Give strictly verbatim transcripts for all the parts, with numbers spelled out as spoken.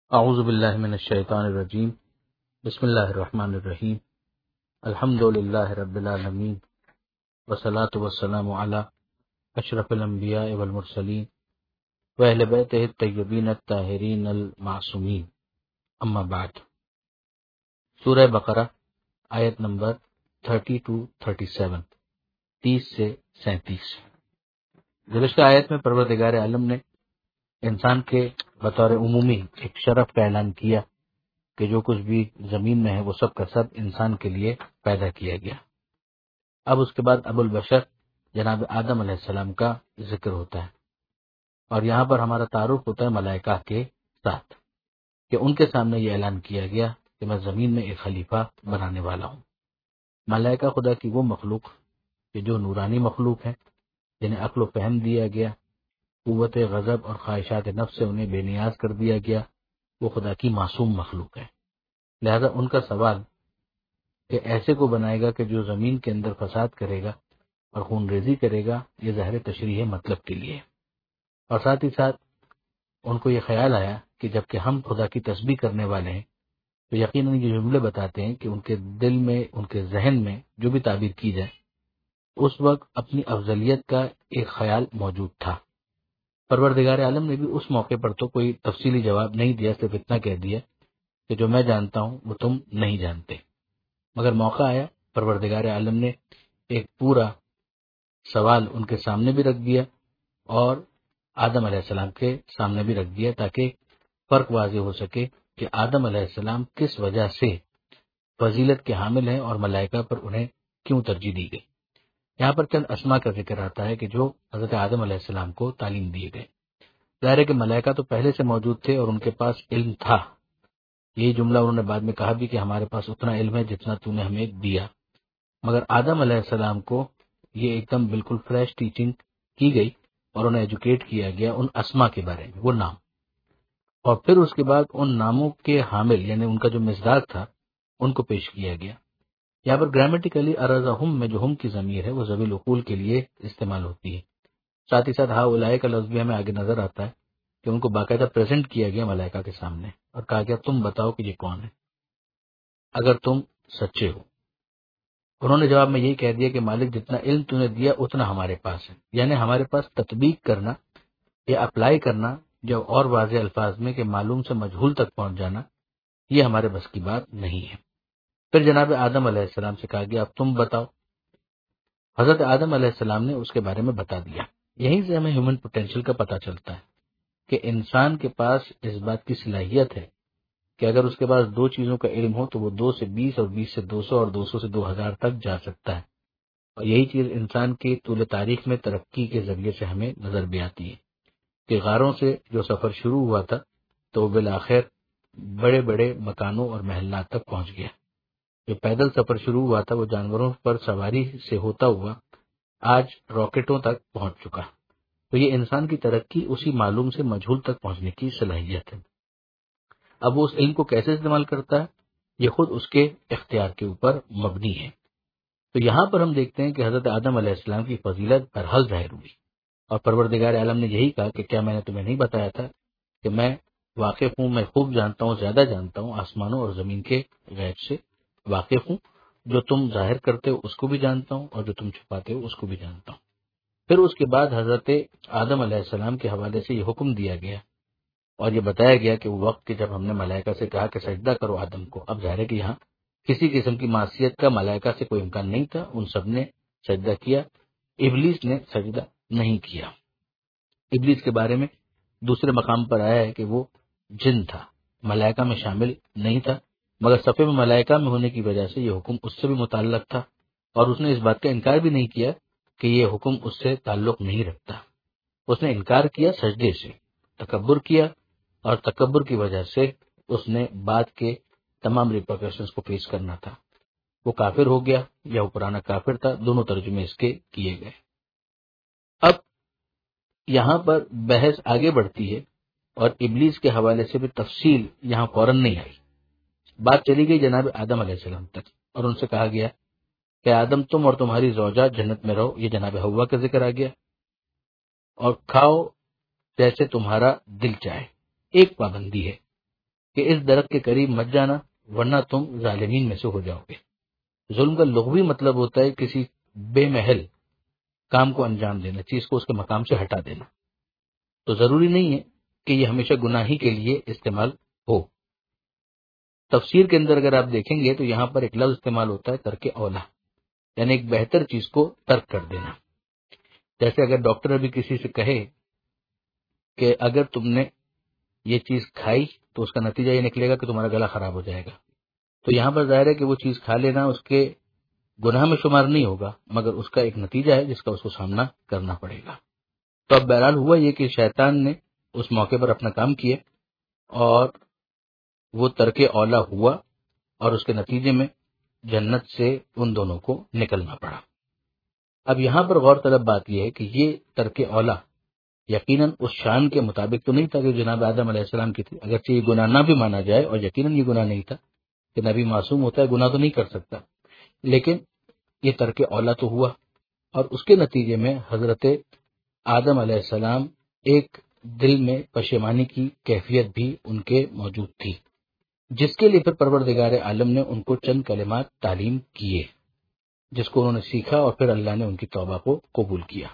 اعوذ باللہ من الشیطان الرجیم بسم اللہ الرحمن الرحیم الحمد للہ رب العالمین والصلاة والسلام علی اشرف الانبیاء والمرسلین واہل بیتہ الطیبین الطاہرین المعصومین، اما بعد۔ سورہ بقرہ آیت نمبر تھرٹی ٹو تھرٹی سیون، تیس سے سینتیس۔ گزشتہ آیت میں پروردگار عالم نے انسان کے بطور عمومی ایک شرف کا اعلان کیا کہ جو کچھ بھی زمین میں ہے وہ سب کا سب انسان کے لیے پیدا کیا گیا۔ اب اس کے بعد ابو البشر جناب آدم علیہ السلام کا ذکر ہوتا ہے، اور یہاں پر ہمارا تعارف ہوتا ہے ملائکہ کے ساتھ کہ ان کے سامنے یہ اعلان کیا گیا کہ میں زمین میں ایک خلیفہ بنانے والا ہوں۔ ملائکہ خدا کی وہ مخلوق کہ جو نورانی مخلوق ہے، جنہیں عقل و فہم دیا گیا، قوت غضب اور خواہشات نفس سے انہیں بے نیاز کر دیا گیا، وہ خدا کی معصوم مخلوق ہے۔ لہذا ان کا سوال کہ ایسے کو بنائے گا کہ جو زمین کے اندر فساد کرے گا اور خون ریزی کرے گا، یہ ظاہر تشریح مطلب کے لیے۔ اور ساتھ ہی ساتھ ان کو یہ خیال آیا کہ جب کہ ہم خدا کی تسبیح کرنے والے ہیں تو یقیناً یہ جملے بتاتے ہیں کہ ان کے دل میں، ان کے ذہن میں جو بھی تعبیر کی جائے، اس وقت اپنی افضلیت کا ایک خیال موجود تھا۔ پروردگار عالم نے بھی اس موقع پر تو کوئی تفصیلی جواب نہیں دیا، صرف اتنا کہہ دیا کہ جو میں جانتا ہوں وہ تم نہیں جانتے۔ مگر موقع آیا، پروردگار عالم نے ایک پورا سوال ان کے سامنے بھی رکھ دیا اور آدم علیہ السلام کے سامنے بھی رکھ دیا، تاکہ فرق واضح ہو سکے کہ آدم علیہ السلام کس وجہ سے فضیلت کے حامل ہیں اور ملائکہ پر انہیں کیوں ترجیح دی گئی۔ یہاں پر چند اسما کا ذکر آتا ہے کہ جو حضرت آدم علیہ السلام کو تعلیم دیے گئے۔ ظاہر ہے کہ ملائکہ تو پہلے سے موجود تھے اور ان کے پاس علم تھا۔ یہی جملہ انہوں نے بعد میں کہا بھی کہ ہمارے پاس اتنا علم ہے جتنا تو نے ہمیں دیا۔ مگر آدم علیہ السلام کو یہ ایک دم بالکل فریش ٹیچنگ کی گئی اور انہیں ایجوکیٹ کیا گیا ان اسما کے بارے میں، وہ نام، اور پھر اس کے بعد ان ناموں کے حامل یعنی ان کا جو مصداق تھا ان کو پیش کیا گیا۔ یہاں پر گرامیٹیکلی ارزہم میں جو ہم کی ضمیر ہے وہ ذوی العقول کے لیے استعمال ہوتی ہے۔ ساتھ ہی ساتھ ہا اولئک کا لفظ بھی ہمیں آگے نظر آتا ہے کہ ان کو باقاعدہ پریزنٹ کیا گیا ملائکہ کے سامنے اور کہا گیا تم بتاؤ کہ یہ کون ہے اگر تم سچے ہو۔ انہوں نے جواب میں یہی کہہ دیا کہ مالک جتنا علم تو نے دیا اتنا ہمارے پاس ہے، یعنی ہمارے پاس تطبیق کرنا یا اپلائی کرنا جو اور واضح الفاظ میں کہ معلوم سے مجہول تک پہنچ جانا، یہ ہمارے بس کی بات نہیں ہے۔ پھر جناب آدم علیہ السلام سے کہا گیا اب تم بتاؤ۔ حضرت آدم علیہ السلام نے اس کے بارے میں بتا دیا۔ یہیں سے ہمیں ہیومن پوٹینشل کا پتہ چلتا ہے کہ انسان کے پاس اس بات کی صلاحیت ہے کہ اگر اس کے پاس دو چیزوں کا علم ہو تو وہ دو سے بیس اور بیس سے دو سو اور دو سو سے دو ہزار تک جا سکتا ہے، اور یہی چیز انسان کی طول تاریخ میں ترقی کے ذریعے سے ہمیں نظر بھی آتی ہے کہ غاروں سے جو سفر شروع ہوا تھا تو وہ بالآخر بڑے بڑے مکانوں اور محلات تک پہنچ گیا۔ جو پیدل سفر شروع ہوا تھا وہ جانوروں پر سواری سے ہوتا ہوا آج راکٹوں تک پہنچ چکا۔ تو یہ انسان کی ترقی اسی معلوم سے مجہول تک پہنچنے کی صلاحیت ہے۔ اب وہ اس علم کو کیسے استعمال کرتا ہے یہ خود اس کے اختیار کے اوپر مبنی ہے۔ تو یہاں پر ہم دیکھتے ہیں کہ حضرت آدم علیہ السلام کی فضیلت بہرحال ظاہر ہوئی، اور پروردگار عالم نے یہی کہا کہ کیا میں نے تمہیں نہیں بتایا تھا کہ میں واقف ہوں، میں خوب جانتا ہوں، زیادہ جانتا ہوں، آسمانوں اور زمین کے غیب سے واقف ہوں، جو تم ظاہر کرتے ہو اس کو بھی جانتا ہوں اور جو تم چھپاتے ہو اس کو بھی جانتا ہوں۔ پھر اس کے بعد حضرت آدم علیہ السلام کے حوالے سے یہ حکم دیا گیا اور یہ بتایا گیا کہ وہ وقت کہ جب ہم نے ملائکہ سے کہا کہ سجدہ کرو آدم کو، اب ظاہر ہے کہ یہاں کسی قسم کی معصیت کا ملائکہ سے کوئی امکان نہیں تھا، ان سب نے سجدہ کیا، ابلیس نے سجدہ نہیں کیا۔ ابلیس کے بارے میں دوسرے مقام پر آیا ہے کہ وہ جن تھا، ملائکہ میں شامل نہیں تھا، مگر صفے میں ملائکہ میں ہونے کی وجہ سے یہ حکم اس سے بھی متعلق تھا، اور اس نے اس بات کا انکار بھی نہیں کیا کہ یہ حکم اس سے تعلق نہیں رکھتا۔ اس نے انکار کیا سجدے سے، تکبر کیا، اور تکبر کی وجہ سے اس نے بعد کے تمام ریپرکشنز کو فیس کرنا تھا۔ وہ کافر ہو گیا یا وہ پرانا کافر تھا، دونوں ترجمے اس کے کیے گئے۔ اب یہاں پر بحث آگے بڑھتی ہے اور ابلیس کے حوالے سے بھی تفصیل یہاں فوراً نہیں آئی۔ بات چلی گئی جناب آدم علیہ السلام تک اور ان سے کہا گیا کہ آدم تم اور تمہاری زوجہ جنت میں رہو، یہ جناب حوا کا ذکر آ گیا، اور کھاؤ جیسے تمہارا دل چاہے۔ ایک پابندی ہے کہ اس درخت کے قریب مت جانا ورنہ تم ظالمین میں سے ہو جاؤ گے۔ ظلم کا لغوی مطلب ہوتا ہے کسی بے محل کام کو انجام دینا، چیز کو اس کے مقام سے ہٹا دینا۔ تو ضروری نہیں ہے کہ یہ ہمیشہ گناہی کے لیے استعمال ہو۔ تفسیر کے اندر اگر آپ دیکھیں گے تو یہاں پر ایک لفظ استعمال ہوتا ہے ترک اولا، یعنی ایک بہتر چیز کو ترک کر دینا۔ جیسے اگر ڈاکٹر ابھی کسی سے کہے کہ اگر تم نے یہ چیز کھائی تو اس کا نتیجہ یہ نکلے گا کہ تمہارا گلا خراب ہو جائے گا، تو یہاں پر ظاہر ہے کہ وہ چیز کھا لینا اس کے گناہ میں شمار نہیں ہوگا، مگر اس کا ایک نتیجہ ہے جس کا اس کو سامنا کرنا پڑے گا۔ تو اب بہرحال ہوا یہ کہ شیطان نے اس موقع پر اپنا کام کیا اور وہ ترک اولا ہوا اور اس کے نتیجے میں جنت سے ان دونوں کو نکلنا پڑا۔ اب یہاں پر غور طلب بات یہ ہے کہ یہ ترک اولا یقیناً اس شان کے مطابق تو نہیں تھا کہ جناب آدم علیہ السلام کی تھی، اگرچہ یہ گناہ نہ بھی مانا جائے اور یقیناً یہ گناہ نہیں تھا کہ نبی معصوم ہوتا ہے، گناہ تو نہیں کر سکتا، لیکن یہ ترک اولا تو ہوا اور اس کے نتیجے میں حضرت آدم علیہ السلام ایک دل میں پشیمانی کی کیفیت بھی ان کے موجود تھی، جس کے لیے پھر پروردگار عالم نے ان کو چند کلمات تعلیم کیے جس کو انہوں نے سیکھا اور پھر اللہ نے ان کی توبہ کو قبول کیا۔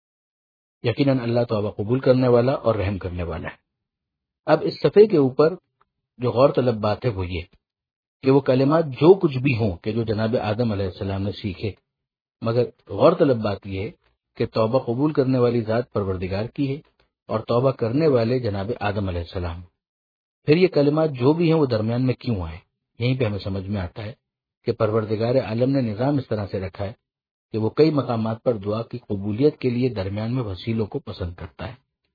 یقیناً اللہ توبہ قبول کرنے والا اور رحم کرنے والا ہے۔ اب اس صفحے کے اوپر جو غور طلب بات ہے وہ یہ کہ وہ کلمات جو کچھ بھی ہوں کہ جو جناب آدم علیہ السلام نے سیکھے، مگر غور طلب بات یہ ہے کہ توبہ قبول کرنے والی ذات پروردگار کی ہے اور توبہ کرنے والے جناب آدم علیہ السلام۔ پھر یہ کلمات جو بھی ہیں وہ درمیان میں کیوں آئے؟ یہیں پہ ہمیں سمجھ میں آتا ہے کہ پروردگار عالم نے نظام اس طرح سے رکھا ہے کہ وہ کئی مقامات پر دعا کی قبولیت کے لیے درمیان میں وسیلوں کو پسند کرتا ہے۔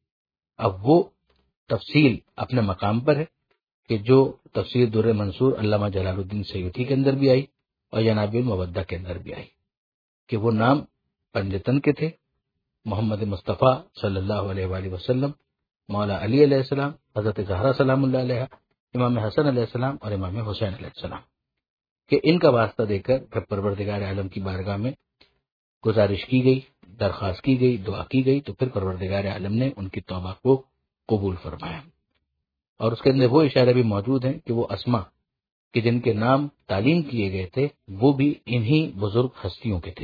اب وہ تفصیل اپنے مقام پر ہے کہ جو تفسیر در منصور علامہ جلال الدین سیوطی کے اندر بھی آئی اور جناب المودہ کے اندر بھی آئی کہ وہ نام پنجتن کے تھے، محمد مصطفیٰ صلی اللہ علیہ وآلہ وسلم، مولا علی علیہ السلام، حضرت زہرا سلام اللہ علیہ، امام حسن علیہ السلام اور امام حسین علیہ السلام، کہ ان کا واسطہ دے کر پھر پروردگار عالم کی بارگاہ میں گزارش کی گئی، درخواست کی گئی، دعا کی گئی، تو پھر پروردگار عالم نے ان کی توبہ کو قبول فرمایا۔ اور اس کے اندر وہ اشارے بھی موجود ہیں کہ وہ اسما کہ جن کے نام تعلیم کیے گئے تھے وہ بھی انہی بزرگ ہستیوں کے تھے،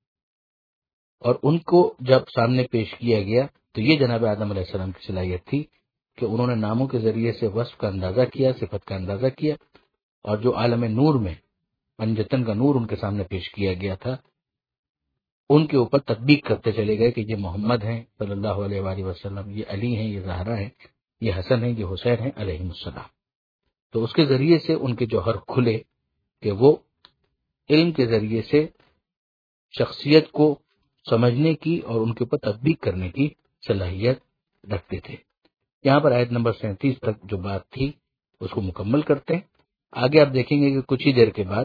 اور ان کو جب سامنے پیش کیا گیا تو یہ جناب آدم علیہ السلام کی صلاحیت تھی کہ انہوں نے ناموں کے ذریعے سے وصف کا اندازہ کیا، صفت کا اندازہ کیا، اور جو عالم نور میں پنجتن کا نور ان کے سامنے پیش کیا گیا تھا ان کے اوپر تطبیق کرتے چلے گئے کہ یہ محمد ہیں صلی اللہ علیہ وآلہ وسلم، یہ علی ہیں، یہ زہرا ہیں، یہ حسن ہیں، یہ حسین ہیں علیہ السلام۔ تو اس کے ذریعے سے ان کے جوہر کھلے کہ وہ علم کے ذریعے سے شخصیت کو سمجھنے کی اور ان کے اوپر تطبیق کرنے کی صلاحیت رکھتے تھے۔ یہاں پر آیت نمبر سینتیس تک جو بات تھی اس کو مکمل کرتے ہیں۔ آگے آپ دیکھیں گے کہ کچھ ہی دیر کے بعد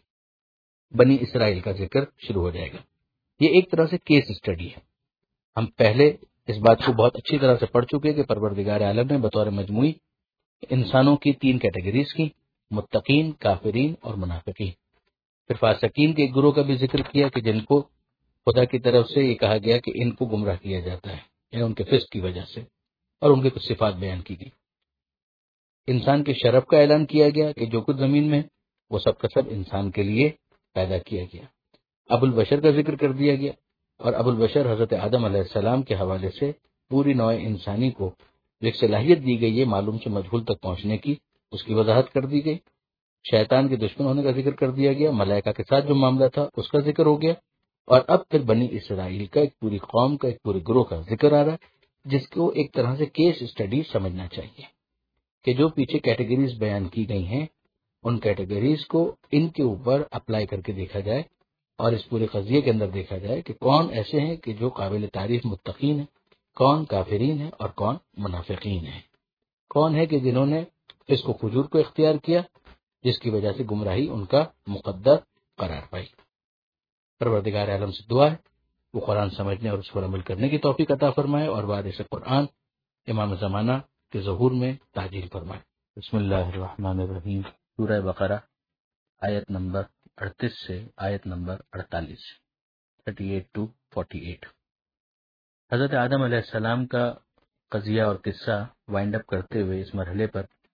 بنی اسرائیل کا ذکر شروع ہو جائے گا۔ یہ ایک طرح سے کیس اسٹڈی ہے۔ ہم پہلے اس بات کو بہت اچھی طرح سے پڑھ چکے کہ پروردگار عالم نے بطور مجموعی انسانوں کی تین کیٹیگریز کی، متقین، کافرین اور منافقین۔ پھر فاسقین کے ایک گروہ کا بھی ذکر کیا کہ جن کو خدا کی طرف سے یہ کہا گیا کہ ان کو گمراہ کیا جاتا ہے، یعنی ان کے فسق کی وجہ سے، اور ان کے کچھ صفات بیان کی گئی۔ انسان کے شرف کا اعلان کیا گیا کہ جو کچھ زمین میں وہ سب کا سب انسان کے لیے پیدا کیا گیا۔ ابو البشر کا ذکر کر دیا گیا، اور ابو البشر حضرت آدم علیہ السلام کے حوالے سے پوری نوع انسانی کو ایک صلاحیت دی گئی ہے معلوم سے مجہول تک پہنچنے کی، اس کی وضاحت کر دی گئی۔ شیطان کے دشمن ہونے کا ذکر کر دیا گیا، ملائکہ کے ساتھ جو معاملہ تھا اس کا ذکر ہو گیا، اور اب پھر بنی اسرائیل کا ایک پوری قوم کا ایک پورے گروہ کا ذکر آ رہا ہے جس کو ایک طرح سے کیس اسٹڈی سمجھنا چاہیے کہ جو پیچھے کیٹیگریز بیان کی گئی ہیں ان کیٹیگریز کو ان کے اوپر اپلائی کر کے دیکھا جائے، اور اس پورے قضیے کے اندر دیکھا جائے کہ کون ایسے ہیں کہ جو قابل تعریف متقین ہیں، کون کافرین ہیں اور کون منافقین ہیں، کون ہے کہ جنہوں نے اس کو فجور کو اختیار کیا جس کی وجہ سے گمراہی ان کا مقدر قرار پائی۔ پروردگار عالم سے دعا ہے وہ قرآن سمجھنے اور اس پر عمل کرنے کی توفیق عطا فرمائے اور وارث قرآن امام زمانہ کے ظہور میں تعجیل فرمائے۔ بسم اللہ الرحمن الرحیم۔ سورہ بقرہ آیت نمبر اڑتیس سے آیت نمبر اڑتالیس، اڑتیس ٹو اڑتالیس۔ حضرت آدم علیہ السلام کا قضیہ اور قصہ وائنڈ اپ کرتے ہوئے اس مرحلے پر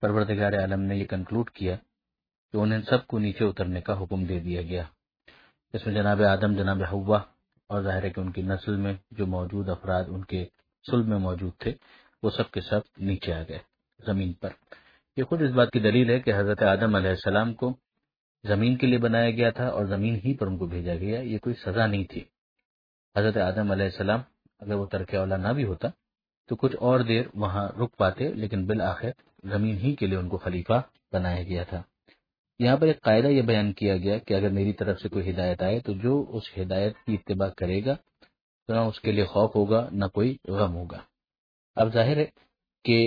پروردگار عالم نے یہ کنکلوڈ کیا کہ انہیں سب کو نیچے اترنے کا حکم دے دیا گیا، اس میں جناب آدم، جناب حوا اور ظاہر ہے کہ ان کی نسل میں جو موجود افراد ان کے صلب میں موجود تھے وہ سب کے سب نیچے آ گئے زمین پر۔ یہ خود اس بات کی دلیل ہے کہ حضرت آدم علیہ السلام کو زمین کے لیے بنایا گیا تھا اور زمین ہی پر ان کو بھیجا گیا، یہ کوئی سزا نہیں تھی۔ حضرت آدم علیہ السلام اگر وہ ترک اولا نہ بھی ہوتا تو کچھ اور دیر وہاں رک پاتے، لیکن بالآخر زمین ہی کے لیے ان کو خلیفہ بنایا گیا تھا۔ یہاں پر ایک قاعدہ یہ بیان کیا گیا کہ اگر میری طرف سے کوئی ہدایت آئے تو جو اس ہدایت کی اتباع کرے گا تو نہ اس کے لیے خوف ہوگا نہ کوئی غم ہوگا۔ اب ظاہر ہے کہ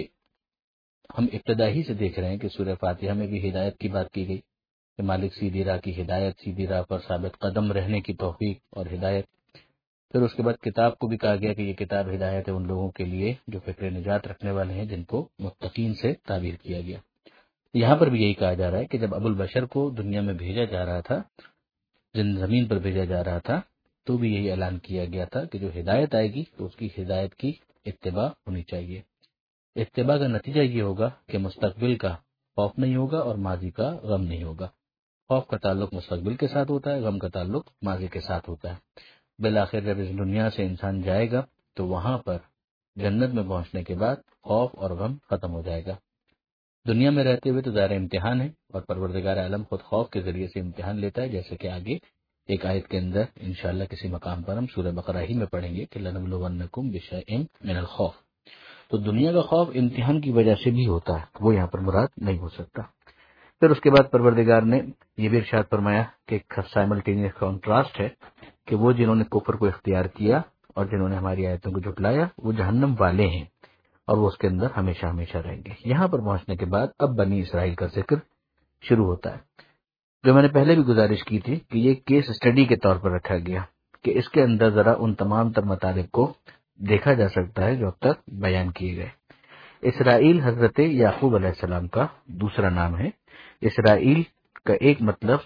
ہم ابتدا ہی سے دیکھ رہے ہیں کہ سورہ فاتحہ میں بھی ہدایت کی بات کی گئی کہ مالک سیدھی راہ کی ہدایت، سیدھی راہ پر ثابت قدم رہنے کی توفیق اور ہدایت۔ پھر اس کے بعد کتاب کو بھی کہا گیا کہ یہ کتاب ہدایت ہے ان لوگوں کے لیے جو فکر نجات رکھنے والے ہیں، جن کو متقین سے تعبیر کیا گیا۔ یہاں پر بھی یہی کہا جا رہا ہے کہ جب ابو البشر کو دنیا میں بھیجا جا رہا تھا، جن زمین پر بھیجا جا رہا تھا، تو بھی یہی اعلان کیا گیا تھا کہ جو ہدایت آئے گی تو اس کی ہدایت کی اتباع ہونی چاہیے۔ اتباع کا نتیجہ یہ ہوگا کہ مستقبل کا خوف نہیں ہوگا اور ماضی کا غم نہیں ہوگا۔ خوف کا تعلق مستقبل کے ساتھ ہوتا ہے، غم کا تعلق ماضی کے ساتھ ہوتا ہے۔ بالآخر جب اس دنیا سے انسان جائے گا تو وہاں پر جنت میں پہنچنے کے بعد خوف اور غم ختم ہو جائے گا۔ دنیا میں رہتے ہوئے تو ظاہر امتحان ہے اور پروردگار عالم خود خوف کے ذریعے سے امتحان لیتا ہے، جیسے کہ آگے ایک آیت کے اندر انشاءاللہ کسی مقام پر ہم سورہ بقرہ ہی میں پڑھیں گے کہ لَنَبْلُوَنَّكُمْ بِشَيْءٍ مِّنَ الْخَوْفِ۔ تو دنیا کا خوف امتحان کی وجہ سے بھی ہوتا ہے، وہ یہاں پر مراد نہیں ہو سکتا۔ پھر اس کے بعد پروردگار نے یہ بھی ارشاد فرمایا کہ ایک سائملٹینیس کنٹراسٹ ہے کہ وہ جنہوں نے کفر کو اختیار کیا اور جنہوں نے ہماری آیتوں کو جھٹلایا وہ جہنم والے ہیں اور وہ اس کے اندر ہمیشہ ہمیشہ رہیں گے۔ یہاں پر پہنچنے کے بعد اب بنی اسرائیل کا ذکر شروع ہوتا ہے، جو میں نے پہلے بھی گزارش کی تھی کہ یہ کیس اسٹڈی کے طور پر رکھا گیا کہ اس کے اندر ذرا ان تمام تر مطالب کو دیکھا جا سکتا ہے جو اب تک بیان کیے گئے۔ اسرائیل حضرت یعقوب علیہ السلام کا دوسرا نام ہے۔ اسرائیل کا ایک مطلب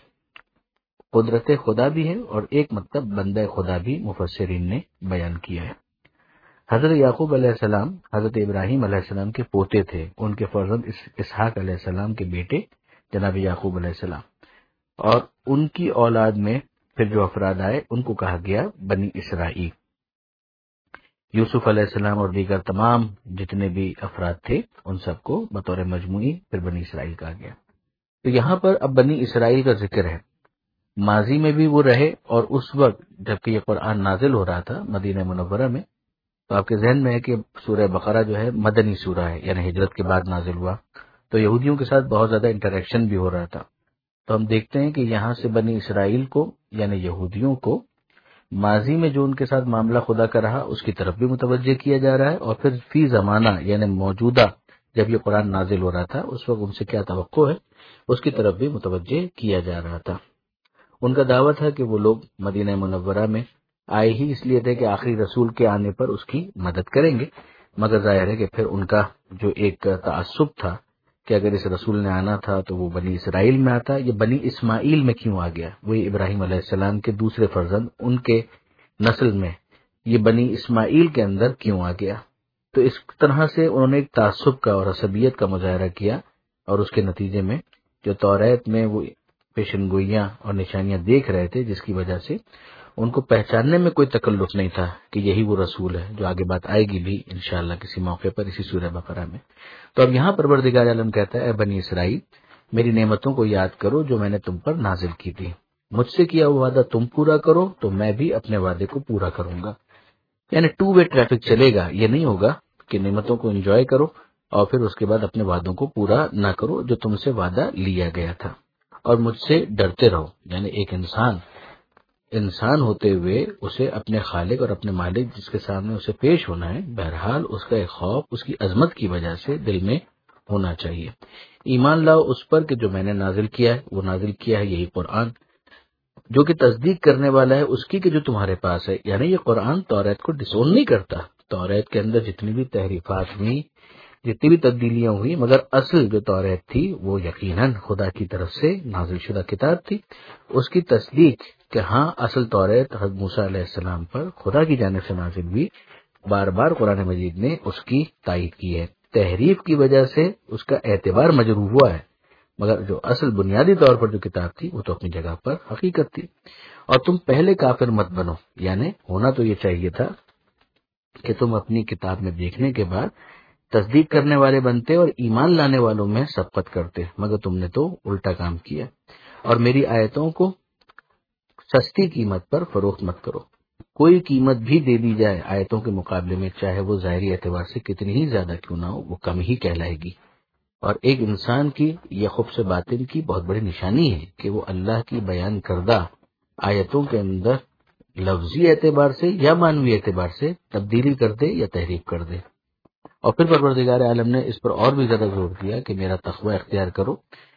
قدرت خدا بھی ہے اور ایک مطلب بندہ خدا بھی مفسرین نے بیان کیا ہے۔ حضرت یعقوب علیہ السلام حضرت ابراہیم علیہ السلام کے پوتے تھے، ان کے فرزند اسحاق علیہ السلام کے بیٹے جناب یعقوب علیہ السلام، اور ان کی اولاد میں پھر جو افراد آئے ان کو کہا گیا بنی اسرائیل۔ یوسف علیہ السلام اور دیگر تمام جتنے بھی افراد تھے ان سب کو بطور مجموعی پھر بنی اسرائیل کہا گیا۔ تو یہاں پر اب بنی اسرائیل کا ذکر ہے، ماضی میں بھی وہ رہے اور اس وقت جبکہ یہ قرآن نازل ہو رہا تھا مدینہ منورہ میں، تو آپ کے ذہن میں ہے کہ سورہ بقرہ جو ہے مدنی سورہ ہے، یعنی ہجرت کے بعد نازل ہوا، تو یہودیوں کے ساتھ بہت زیادہ انٹریکشن بھی ہو رہا تھا۔ تو ہم دیکھتے ہیں کہ یہاں سے بنی اسرائیل کو یعنی یہودیوں کو ماضی میں جو ان کے ساتھ معاملہ خدا کا رہا اس کی طرف بھی متوجہ کیا جا رہا ہے، اور پھر فی زمانہ یعنی موجودہ جب یہ قرآن نازل ہو رہا تھا اس وقت ان سے کیا توقع ہے اس کی طرف بھی متوجہ کیا جا رہا تھا۔ ان کا دعویٰ تھا کہ وہ لوگ مدینہ منورہ میں آئے ہی اس لیے تھے کہ آخری رسول کے آنے پر اس کی مدد کریں گے، مگر ظاہر ہے کہ پھر ان کا جو ایک تعصب تھا کہ اگر اس رسول نے آنا تھا تو وہ بنی اسرائیل میں آتا، یہ بنی اسماعیل میں کیوں آ گیا؟ وہی ابراہیم علیہ السلام کے دوسرے فرزند ان کے نسل میں یہ بنی اسماعیل کے اندر کیوں آ گیا؟ تو اس طرح سے انہوں نے ایک تعصب کا اور عصبیت کا مظاہرہ کیا، اور اس کے نتیجے میں جو توریت میں وہ پیشن گوئیاں اور نشانیاں دیکھ رہے تھے جس کی وجہ سے ان کو پہچاننے میں کوئی تکلف نہیں تھا کہ یہی وہ رسول ہے، جو آگے بات آئے گی بھی انشاءاللہ کسی موقع پر اسی سورہ بقرہ میں۔ تو اب یہاں پروردگار عالم کہتا ہے اے بنی اسرائیل میری نعمتوں کو یاد کرو جو میں نے تم پر نازل کی تھی، مجھ سے کیا ہوا وعدہ تم پورا کرو تو میں بھی اپنے وعدے کو پورا کروں گا۔ یعنی ٹو وے ٹریفک چلے گا، یہ نہیں ہوگا کہ نعمتوں کو انجوائے کرو اور پھر اس کے بعد اپنے وعدوں کو پورا نہ کرو جو تم سے وعدہ لیا گیا تھا، اور مجھ سے ڈرتے رہو۔ یعنی ایک انسان انسان ہوتے ہوئے اسے اپنے خالق اور اپنے مالک جس کے سامنے اسے پیش ہونا ہے، بہرحال اس کا ایک خوف اس کی عظمت کی وجہ سے دل میں ہونا چاہیے۔ ایمان لاؤ اس پر کہ جو میں نے نازل کیا ہے، وہ نازل کیا ہے یہی قرآن، جو کہ تصدیق کرنے والا ہے اس کی کہ جو تمہارے پاس ہے۔ یعنی یہ قرآن توریت کو ڈسون نہیں کرتا، توریت کے اندر جتنی بھی تحریفات ہوئی، جتنی بھی تبدیلیاں ہوئی، مگر اصل جو توریت تھی وہ یقیناً خدا کی طرف سے نازل شدہ کتاب تھی، اس کی تصدیق کہ ہاں اصل توریت حضرت موسیٰ علیہ السلام پر خدا کی جانب سے نازل ہوئی، بار بار قرآن مجید نے اس کی تائید کی ہے۔ تحریف کی وجہ سے اس کا اعتبار مجروح ہوا ہے، مگر جو اصل بنیادی طور پر جو کتاب تھی وہ تو اپنی جگہ پر حقیقت تھی۔ اور تم پہلے کافر مت بنو، یعنی ہونا تو یہ چاہیے تھا کہ تم اپنی کتاب میں دیکھنے کے بعد تصدیق کرنے والے بنتے اور ایمان لانے والوں میں سبقت کرتے، مگر تم نے تو الٹا کام کیا۔ اور میری آیتوں کو سستی قیمت پر فروخت مت کرو، کوئی قیمت بھی دے دی جائے آیتوں کے مقابلے میں، چاہے وہ ظاہری اعتبار سے کتنی ہی زیادہ کیوں نہ ہو، وہ کم ہی کہلائے گی۔ اور ایک انسان کی یہ خبث باطن کی بہت بڑی نشانی ہے کہ وہ اللہ کی بیان کردہ آیتوں کے اندر لفظی اعتبار سے یا معنوی اعتبار سے تبدیلی کر دے یا تحریف کر دے۔ اور پھر پروردگار عالم نے اس پر اور بھی زیادہ زور دیا کہ میرا تقوی اختیار کرو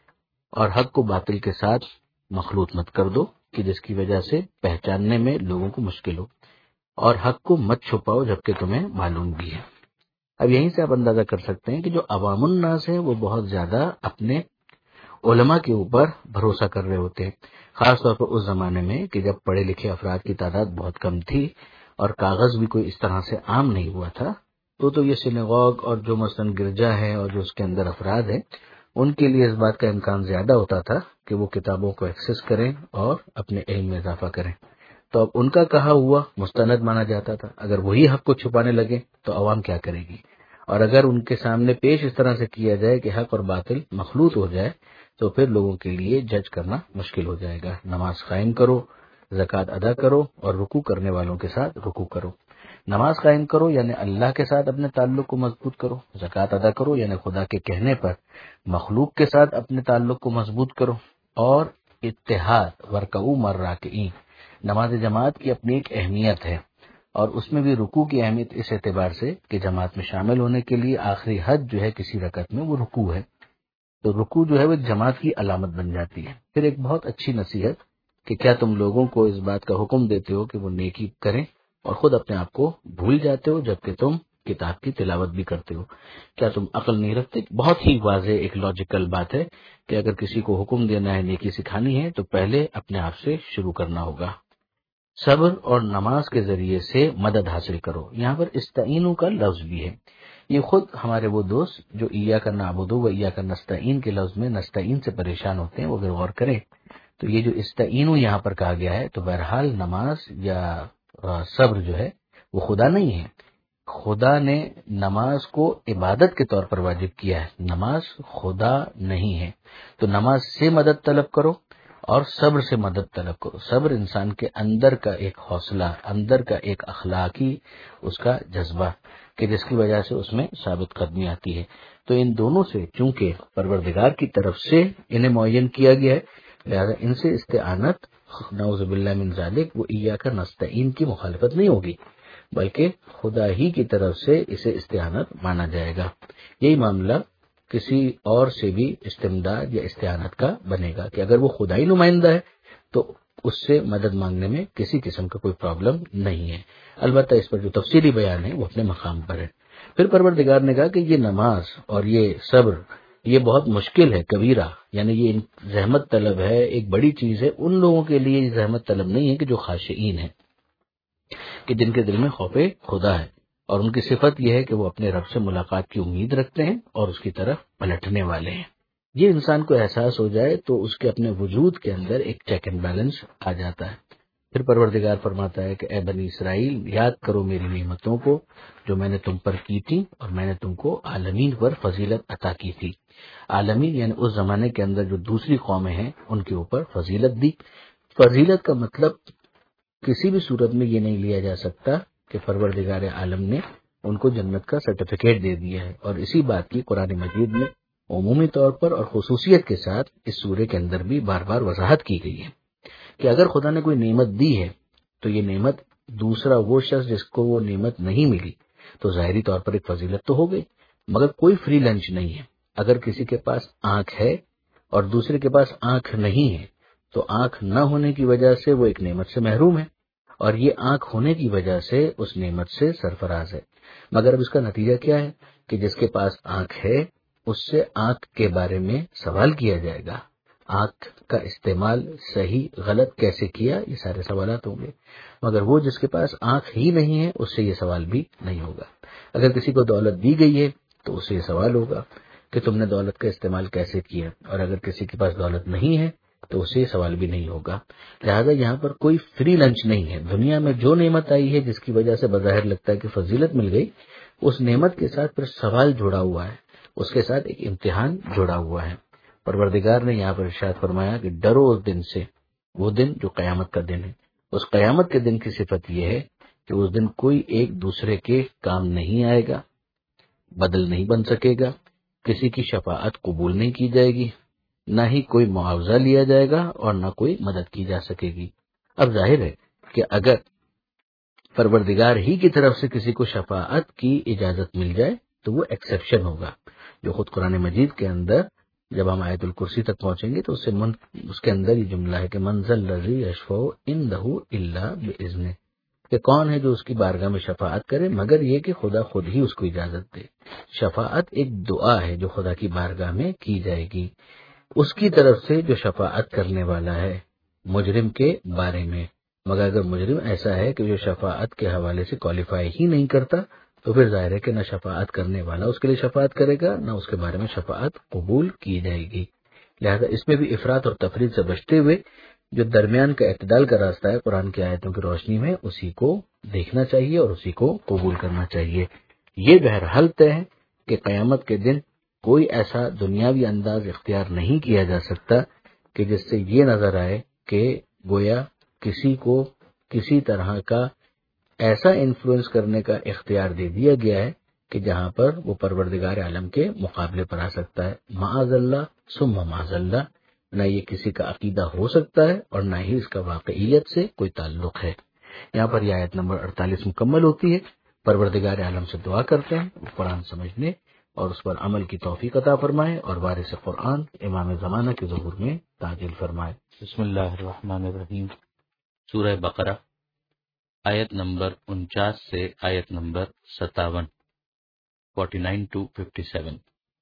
اور حق کو باطل کے ساتھ مخلوط مت کر دو کہ جس کی وجہ سے پہچاننے میں لوگوں کو مشکل ہو، اور حق کو مت چھپاؤ جبکہ تمہیں معلوم بھی ہے۔ اب یہیں سے آپ اندازہ کر سکتے ہیں کہ جو عوام الناس ہیں وہ بہت زیادہ اپنے علماء کے اوپر بھروسہ کر رہے ہوتے ہیں، خاص طور پر اس زمانے میں کہ جب پڑھے لکھے افراد کی تعداد بہت کم تھی اور کاغذ بھی کوئی اس طرح سے عام نہیں ہوا تھا، تو تو یہ سینگوگ اور جو مثلاً گرجا ہے اور جو اس کے اندر افراد ہیں ان کے لیے اس بات کا امکان زیادہ ہوتا تھا کہ وہ کتابوں کو ایکسس کریں اور اپنے علم میں اضافہ کریں۔ تو اب ان کا کہا ہوا مستند مانا جاتا تھا، اگر وہی حق کو چھپانے لگے تو عوام کیا کرے گی؟ اور اگر ان کے سامنے پیش اس طرح سے کیا جائے کہ حق اور باطل مخلوط ہو جائے تو پھر لوگوں کے لیے جج کرنا مشکل ہو جائے گا۔ نماز قائم کرو، زکوٰۃ ادا کرو اور رکوع کرنے والوں کے ساتھ رکوع کرو۔ نماز قائم کرو یعنی اللہ کے ساتھ اپنے تعلق کو مضبوط کرو، زکوٰۃ ادا کرو یعنی خدا کے کہنے پر مخلوق کے ساتھ اپنے تعلق کو مضبوط کرو، اور اتحاد ورکعوا مع الراکعین، نماز جماعت کی اپنی ایک اہمیت ہے، اور اس میں بھی رکوع کی اہمیت اس اعتبار سے کہ جماعت میں شامل ہونے کے لیے آخری حد جو ہے کسی رکعت میں وہ رکوع ہے، تو رکوع جو ہے وہ جماعت کی علامت بن جاتی ہے۔ پھر ایک بہت اچھی نصیحت کہ کیا تم لوگوں کو اس بات کا حکم دیتے ہو کہ وہ نیکی کریں اور خود اپنے آپ کو بھول جاتے ہو جبکہ تم کتاب کی تلاوت بھی کرتے ہو، کیا تم عقل نہیں رکھتے؟ بہت ہی واضح ایک لاجیکل بات ہے کہ اگر کسی کو حکم دینا ہے، نیکی سکھانی ہے، تو پہلے اپنے آپ سے شروع کرنا ہوگا۔ صبر اور نماز کے ذریعے سے مدد حاصل کرو، یہاں پر استعینوا کا لفظ بھی ہے، یہ خود ہمارے وہ دوست جو ایاک نعبد و ایاک نستعین کے لفظ میں نستعین سے پریشان ہوتے ہیں وہ اگر غور کریں تو یہ جو استعینوا یہاں پر کہا گیا ہے تو بہرحال نماز یا صبر جو ہے وہ خدا نہیں ہے، خدا نے نماز کو عبادت کے طور پر واجب کیا ہے، نماز خدا نہیں ہے۔ تو نماز سے مدد طلب کرو اور صبر سے مدد طلب کرو۔ صبر انسان کے اندر کا ایک حوصلہ، اندر کا ایک اخلاقی اس کا جذبہ کہ جس کی وجہ سے اس میں ثابت قدمی آتی ہے۔ تو ان دونوں سے چونکہ پروردگار کی طرف سے انہیں معین کیا گیا ہے، لہذا ان سے استعانت نعوذ باللہ من ذالک وہ ایاک نستعین کی مخالفت نہیں ہوگی، بلکہ خدا ہی کی طرف سے اسے استعانت مانا جائے گا۔ یہی معاملہ کسی اور سے بھی استمداد یا استعانت کا بنے گا کہ اگر وہ خدائی نمائندہ ہے تو اس سے مدد مانگنے میں کسی قسم کا کوئی پرابلم نہیں ہے، البتہ اس پر جو تفصیلی بیان ہے وہ اپنے مقام پر ہے۔ پھر پروردگار نے کہا کہ یہ نماز اور یہ صبر یہ بہت مشکل ہے، کبیرہ، یعنی یہ زحمت طلب ہے، ایک بڑی چیز ہے، ان لوگوں کے لیے یہ زحمت طلب نہیں ہے کہ جو خاشعین ہیں، کہ جن کے دل میں خوف خدا ہے، اور ان کی صفت یہ ہے کہ وہ اپنے رب سے ملاقات کی امید رکھتے ہیں اور اس کی طرف پلٹنے والے ہیں۔ یہ انسان کو احساس ہو جائے تو اس کے اپنے وجود کے اندر ایک چیک اینڈ بیلنس آ جاتا ہے۔ پھر پروردگار فرماتا ہے کہ اے بنی اسرائیل یاد کرو میری نعمتوں کو جو میں نے تم پر کی تھی، اور میں نے تم کو عالمین پر فضیلت عطا کی تھی۔ عالمین یعنی اس زمانے کے اندر جو دوسری قومیں ہیں ان کے اوپر فضیلت دی۔ فضیلت کا مطلب کسی بھی صورت میں یہ نہیں لیا جا سکتا کہ پروردگار عالم نے ان کو جنت کا سرٹیفکیٹ دے دیا ہے، اور اسی بات کی قرآن مجید میں عمومی طور پر اور خصوصیت کے ساتھ اس سورے کے اندر بھی بار بار وضاحت کی گئی ہے کہ اگر خدا نے کوئی نعمت دی ہے تو یہ نعمت دوسرا وہ شخص جس کو وہ نعمت نہیں ملی تو ظاہری طور پر ایک فضیلت تو ہو گئی، مگر کوئی فری لنچ نہیں ہے۔ اگر کسی کے پاس آنکھ ہے اور دوسرے کے پاس آنکھ نہیں ہے تو آنکھ نہ ہونے کی وجہ سے وہ ایک نعمت سے محروم ہے، اور یہ آنکھ ہونے کی وجہ سے اس نعمت سے سرفراز ہے۔ مگر اب اس کا نتیجہ کیا ہے کہ جس کے پاس آنکھ ہے اس سے آنکھ کے بارے میں سوال کیا جائے گا، آنکھ کا استعمال صحیح غلط کیسے کیا، یہ سارے سوالات ہوں گے، مگر وہ جس کے پاس آنکھ ہی نہیں ہے اس سے یہ سوال بھی نہیں ہوگا۔ اگر کسی کو دولت دی گئی ہے تو اسے یہ سوال ہوگا کہ تم نے دولت کا استعمال کیسے کیا، اور اگر کسی کے پاس دولت نہیں ہے تو اسے یہ سوال بھی نہیں ہوگا۔ لہذا یہاں پر کوئی فری لنچ نہیں ہے۔ دنیا میں جو نعمت آئی ہے جس کی وجہ سے بظاہر لگتا ہے کہ فضیلت مل گئی، اس نعمت کے ساتھ پھر سوال جڑا ہوا ہے، اس کے ساتھ ایک امتحان جڑا ہوا ہے۔ پروردگار نے یہاں پر ارشاد فرمایا کہ ڈرو اس دن سے، وہ دن جو قیامت کا دن ہے۔ اس قیامت کے دن کی صفت یہ ہے کہ اس دن کوئی ایک دوسرے کے کام نہیں آئے گا، بدل نہیں بن سکے گا، کسی کی شفاعت قبول نہیں کی جائے گی، نہ ہی کوئی معاوضہ لیا جائے گا اور نہ کوئی مدد کی جا سکے گی۔ اب ظاہر ہے کہ اگر پروردگار ہی کی طرف سے کسی کو شفاعت کی اجازت مل جائے تو وہ ایکسیپشن ہوگا، جو خود قرآن مجید کے اندر جب ہم آیت الکرسی تک پہنچیں گے تو اس سے من اس کے اندر یہ جملہ ہے کہ من ذا الذی یشفع عندہ الا باذنہ، کہ کون ہے جو اس کی بارگاہ میں شفاعت کرے مگر یہ کہ خدا خود ہی اس کو اجازت دے۔ شفاعت ایک دعا ہے جو خدا کی بارگاہ میں کی جائے گی، اس کی طرف سے جو شفاعت کرنے والا ہے مجرم کے بارے میں۔ مگر اگر مجرم ایسا ہے کہ جو شفاعت کے حوالے سے کوالیفائی ہی نہیں کرتا تو پھر ظاہر ہے کہ نہ شفاعت کرنے والا اس کے لیے شفاعت کرے گا، نہ اس کے بارے میں شفاعت قبول کی جائے گی۔ لہذا اس میں بھی افراط اور تفریط سے بچتے ہوئے جو درمیان کا اعتدال کا راستہ ہے قرآن کی آیتوں کی روشنی میں، اسی کو دیکھنا چاہیے اور اسی کو قبول کرنا چاہیے۔ یہ بہرحال طے ہے کہ قیامت کے دن کوئی ایسا دنیاوی انداز اختیار نہیں کیا جا سکتا کہ جس سے یہ نظر آئے کہ گویا کسی کو کسی طرح کا ایسا انفلوئنس کرنے کا اختیار دے دیا گیا ہے کہ جہاں پر وہ پروردگار عالم کے مقابلے پر آ سکتا ہے۔ معاذ اللہ ثم معاذ اللہ، نہ یہ کسی کا عقیدہ ہو سکتا ہے اور نہ ہی اس کا واقعیت سے کوئی تعلق ہے۔ یہاں پر یہ آیت نمبر اڑتالیس مکمل ہوتی ہے۔ پروردگار عالم سے دعا کرتے ہیں وہ قرآن سمجھنے اور اس پر عمل کی توفیق عطا فرمائے اور وارث قرآن امام زمانہ کے ظہور میں تعجیل فرمائے۔ بسم اللہ الرحمن الرحیم۔ سورہ بقرہ آیت نمبر انچاس سے آیت نمبر ستاون، forty nine to fifty seven.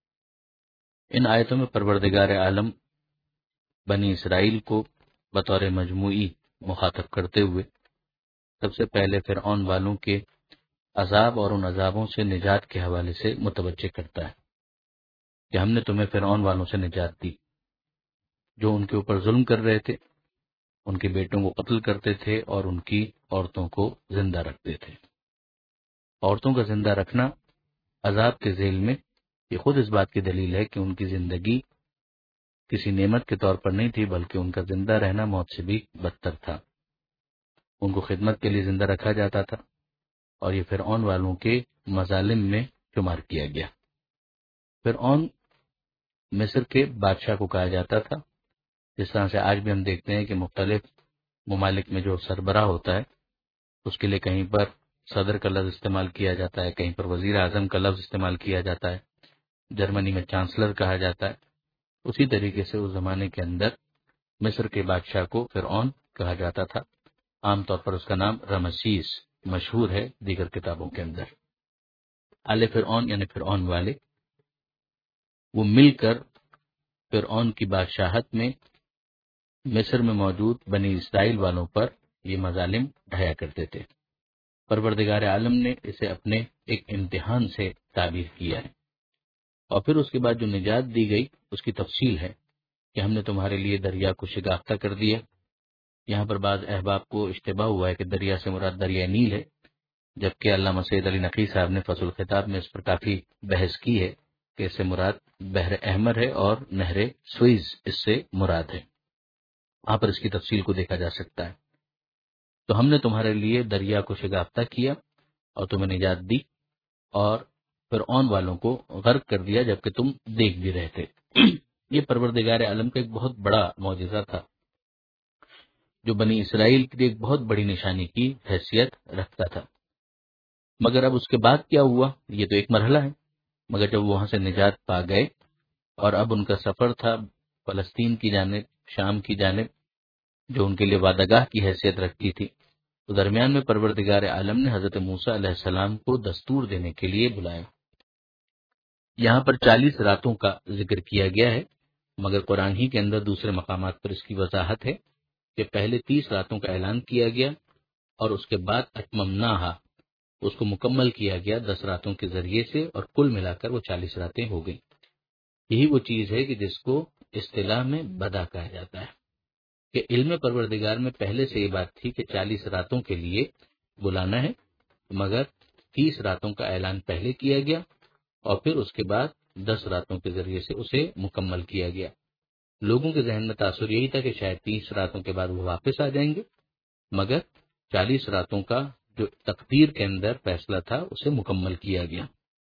ان آیتوں میں پروردگار عالم بنی اسرائیل کو بطور مجموعی مخاطب کرتے ہوئے سب سے پہلے فرعون والوں کے عذاب اور ان عذابوں سے نجات کے حوالے سے متوجہ کرتا ہے کہ ہم نے تمہیں فرعون والوں سے نجات دی، جو ان کے اوپر ظلم کر رہے تھے، ان کے بیٹوں کو قتل کرتے تھے اور ان کی عورتوں کو زندہ رکھتے تھے۔ عورتوں کا زندہ رکھنا عذاب کے ذیل میں یہ خود اس بات کی دلیل ہے کہ ان کی زندگی کسی نعمت کے طور پر نہیں تھی، بلکہ ان کا زندہ رہنا موت سے بھی بدتر تھا۔ ان کو خدمت کے لیے زندہ رکھا جاتا تھا اور یہ فرعون والوں کے مظالم میں شمار کیا گیا۔ فرعون مصر کے بادشاہ کو کہا جاتا تھا، جس طرح سے آج بھی ہم دیکھتے ہیں کہ مختلف ممالک میں جو سربراہ ہوتا ہے اس کے لیے کہیں پر صدر کا لفظ استعمال کیا جاتا ہے، کہیں پر وزیر اعظم کا لفظ استعمال کیا جاتا ہے، جرمنی میں چانسلر کہا جاتا ہے۔ اسی طریقے سے اس زمانے کے اندر مصر کے بادشاہ کو فرعون کہا جاتا تھا۔ عام طور پر اس کا نام رمسیس مشہور ہے دیگر کتابوں کے اندر۔ آل فرعون یعنی فرعون والے وہ مل کر فرعون کی بادشاہت میں مصر میں موجود بنی اسرائیل والوں پر یہ مظالم ڈھایا کرتے تھے۔ پروردگار عالم نے اسے اپنے ایک امتحان سے تعبیر کیا ہے، اور پھر اس کے بعد جو نجات دی گئی اس کی تفصیل ہے کہ ہم نے تمہارے لیے دریا کو شگافتہ کر دیا۔ یہاں پر بعض احباب کو اشتباہ ہوا ہے کہ دریا سے مراد دریا نیل ہے، جبکہ علامہ سید علی نقی صاحب نے فصل الخطاب میں اس پر کافی بحث کی ہے کہ اس سے مراد بحر احمر ہے اور نہر سوئز اس سے مراد ہے۔ وہاں پر اس کی تفصیل کو دیکھا جا سکتا ہے۔ تو ہم نے تمہارے لیے دریا کو شگافتہ کیا اور تمہیں نجات دی، اور فرعون والوں کو غرق کر دیا جبکہ تم دیکھ بھی رہے تھے۔ یہ پروردگار عالم کا ایک بہت بڑا معجزہ تھا جو بنی اسرائیل کے لیے ایک بہت بڑی نشانی کی حیثیت رکھتا تھا۔ مگر اب اس کے بعد کیا ہوا، یہ تو ایک مرحلہ ہے، مگر جب وہاں سے نجات پا گئے اور اب ان کا سفر تھا فلسطین کی جانب، شام کی جانب، جو ان کے لیے وعدہ گاہ کی حیثیت رکھتی تھی، تو درمیان میں پروردگار عالم نے حضرت موسیٰ علیہ السلام کو دستور دینے کے لیے بلایا۔ یہاں پر چالیس راتوں کا ذکر کیا گیا ہے، مگر قرآن ہی کے اندر دوسرے مقامات پر اس کی وضاحت ہے کہ پہلے تیس راتوں کا اعلان کیا گیا اور اس کے بعد اتممناہا اس کو مکمل کیا گیا دس راتوں کے ذریعے سے، اور کل ملا کر وہ چالیس راتیں ہو گئیں۔ یہی وہ چیز ہے کہ جس کو اصطلاح میں بدا کہا جاتا ہے، کہ علم پروردگار میں پہلے سے یہ بات تھی کہ چالیس راتوں کے لیے بلانا ہے، مگر تیس راتوں کا اعلان پہلے کیا گیا اور پھر اس کے بعد دس راتوں کے ذریعے سے اسے مکمل کیا گیا۔ لوگوں کے ذہن میں تاثر یہی تھا کہ شاید تیس راتوں کے بعد وہ واپس آ جائیں گے، مگر چالیس راتوں کا جو تقدیر کے اندر فیصلہ تھا اسے مکمل کیا گیا۔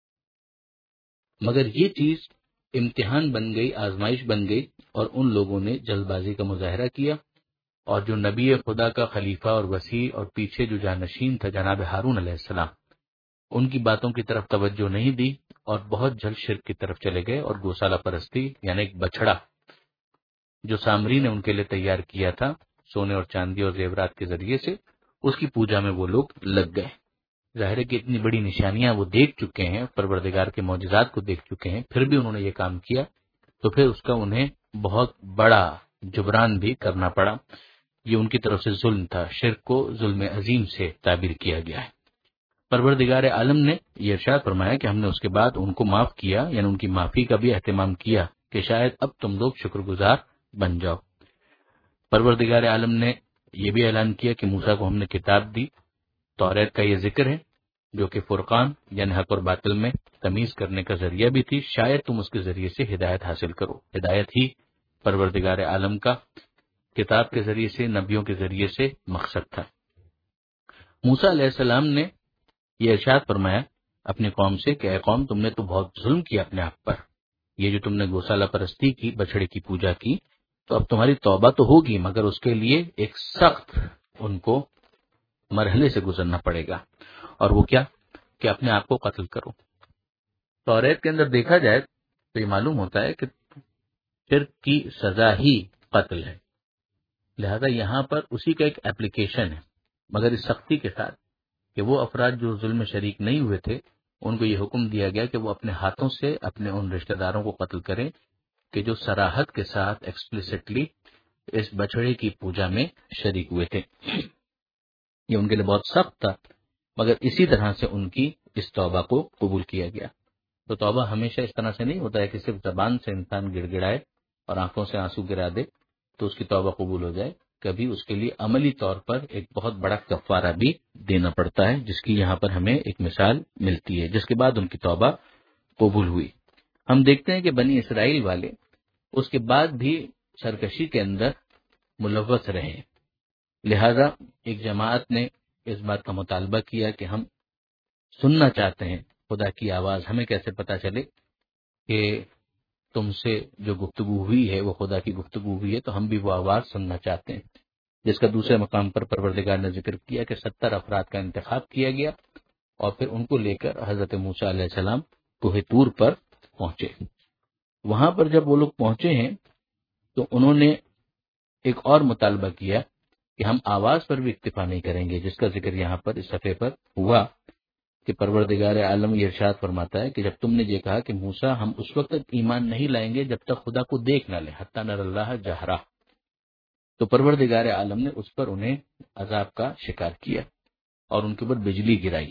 مگر یہ چیز امتحان بن گئی، آزمائش بن گئی، اور ان لوگوں نے جلد بازی کا مظاہرہ کیا، اور جو نبی خدا کا خلیفہ اور وسیع اور پیچھے جو جانشین تھا جناب ہارون علیہ السلام، ان کی باتوں کی طرف توجہ نہیں دی اور بہت جلد شرک کی طرف چلے گئے، اور گوسالہ پرستی یعنی ایک بچڑا جو سامری نے ان کے لیے تیار کیا تھا سونے اور چاندی اور زیورات کے ذریعے سے، اس کی پوجا میں وہ لوگ لگ گئے۔ ظاہر ہے کہ اتنی بڑی نشانیاں وہ دیکھ چکے ہیں، پروردگار کے معجزات کو دیکھ چکے ہیں، پھر بھی انہوں نے یہ کام کیا، تو پھر اس کا انہیں بہت بڑا جبران بھی کرنا پڑا۔ یہ ان کی طرف سے ظلم تھا، شرک کو ظلم عظیم سے تعبیر کیا گیا ہے۔ پروردگار عالم نے یہ ارشاد فرمایا کہ ہم نے اس کے بعد ان کو معاف کیا، یعنی ان کی معافی کا بھی اہتمام کیا کہ شاید اب تم لوگ شکر گزار بن جاؤ۔ پروردگار عالم نے یہ بھی اعلان کیا کہ موسیٰ کو ہم نے کتاب دی، توریت کا یہ ذکر ہے جو کہ فرقان یعنی حق اور باطل میں تمیز کرنے کا ذریعہ بھی تھی، شاید تم اس کے ذریعے سے ہدایت حاصل کرو۔ ہدایت ہی پروردگار عالم کا کتاب کے ذریعے سے، نبیوں کے ذریعے سے مقصد تھا۔ موسیٰ علیہ السلام نے یہ ارشاد فرمایا اپنی قوم سے کہ اے قوم، تم نے تو بہت ظلم کیا اپنے آپ پر، یہ جو تم نے گوسالہ پرستی کی، بچڑے کی پوجا کی، تو اب تمہاری توبہ تو ہوگی، مگر اس کے لیے ایک سخت ان کو مرحلے سے گزرنا پڑے گا، اور وہ کیا کہ اپنے آپ کو قتل کرو۔ توریت کے اندر دیکھا جائے تو یہ معلوم ہوتا ہے کہ شرک کی سزا ہی قتل ہے، لہذا یہاں پر اسی کا ایک اپلیکیشن ہے، مگر اس سختی کے ساتھ کہ وہ افراد جو ظلم میں شریک نہیں ہوئے تھے ان کو یہ حکم دیا گیا کہ وہ اپنے ہاتھوں سے اپنے ان رشتہ داروں کو قتل کریں کہ جو صراحت کے ساتھ ایکسپلیسٹلی اس بچڑے کی پوجا میں شریک ہوئے تھے۔ یہ ان کے لیے بہت سخت تھا، مگر اسی طرح سے ان کی اس توبہ کو قبول کیا گیا۔ تو توبہ ہمیشہ اس طرح سے نہیں ہوتا ہے کہ صرف زبان سے انسان گڑ گڑائے اور آنکھوں سے آنسو گرا دے تو اس کی توبہ قبول ہو جائے، کبھی اس کے لیے عملی طور پر ایک بہت بڑا کفارہ بھی دینا پڑتا ہے، جس کی یہاں پر ہمیں ایک مثال ملتی ہے، جس کے بعد ان کی توبہ قبول ہوئی۔ ہم دیکھتے ہیں کہ بنی اسرائیل والے اس کے بعد بھی سرکشی کے اندر ملوث رہے، لہذا ایک جماعت نے اس بات کا مطالبہ کیا کہ ہم سننا چاہتے ہیں خدا کی آواز، ہمیں کیسے پتا چلے کہ تم سے جو گفتگو ہوئی ہے وہ خدا کی گفتگو ہوئی ہے، تو ہم بھی وہ آواز سننا چاہتے ہیں، جس کا دوسرے مقام پر پروردگار نے ذکر کیا کہ ستر افراد کا انتخاب کیا گیا اور پھر ان کو لے کر حضرت موسیٰ علیہ السلام کوہ طور پر پہنچے۔ وہاں پر جب وہ لوگ پہنچے ہیں تو انہوں نے ایک اور مطالبہ کیا کہ ہم آواز پر بھی اکتفا نہیں کریں گے، جس کا ذکر یہاں پر اس صفحے پر ہوا کہ پروردگار عالم یہ ارشاد فرماتا ہے کہ جب تم نے یہ کہا کہ موسیٰ ہم اس وقت تک ایمان نہیں لائیں گے جب تک خدا کو دیکھ نہ لیں، حتی نر اللہ جہرہ، تو پروردگار عالم نے اس پر انہیں عذاب کا شکار کیا اور ان کے اوپر بجلی گرائی۔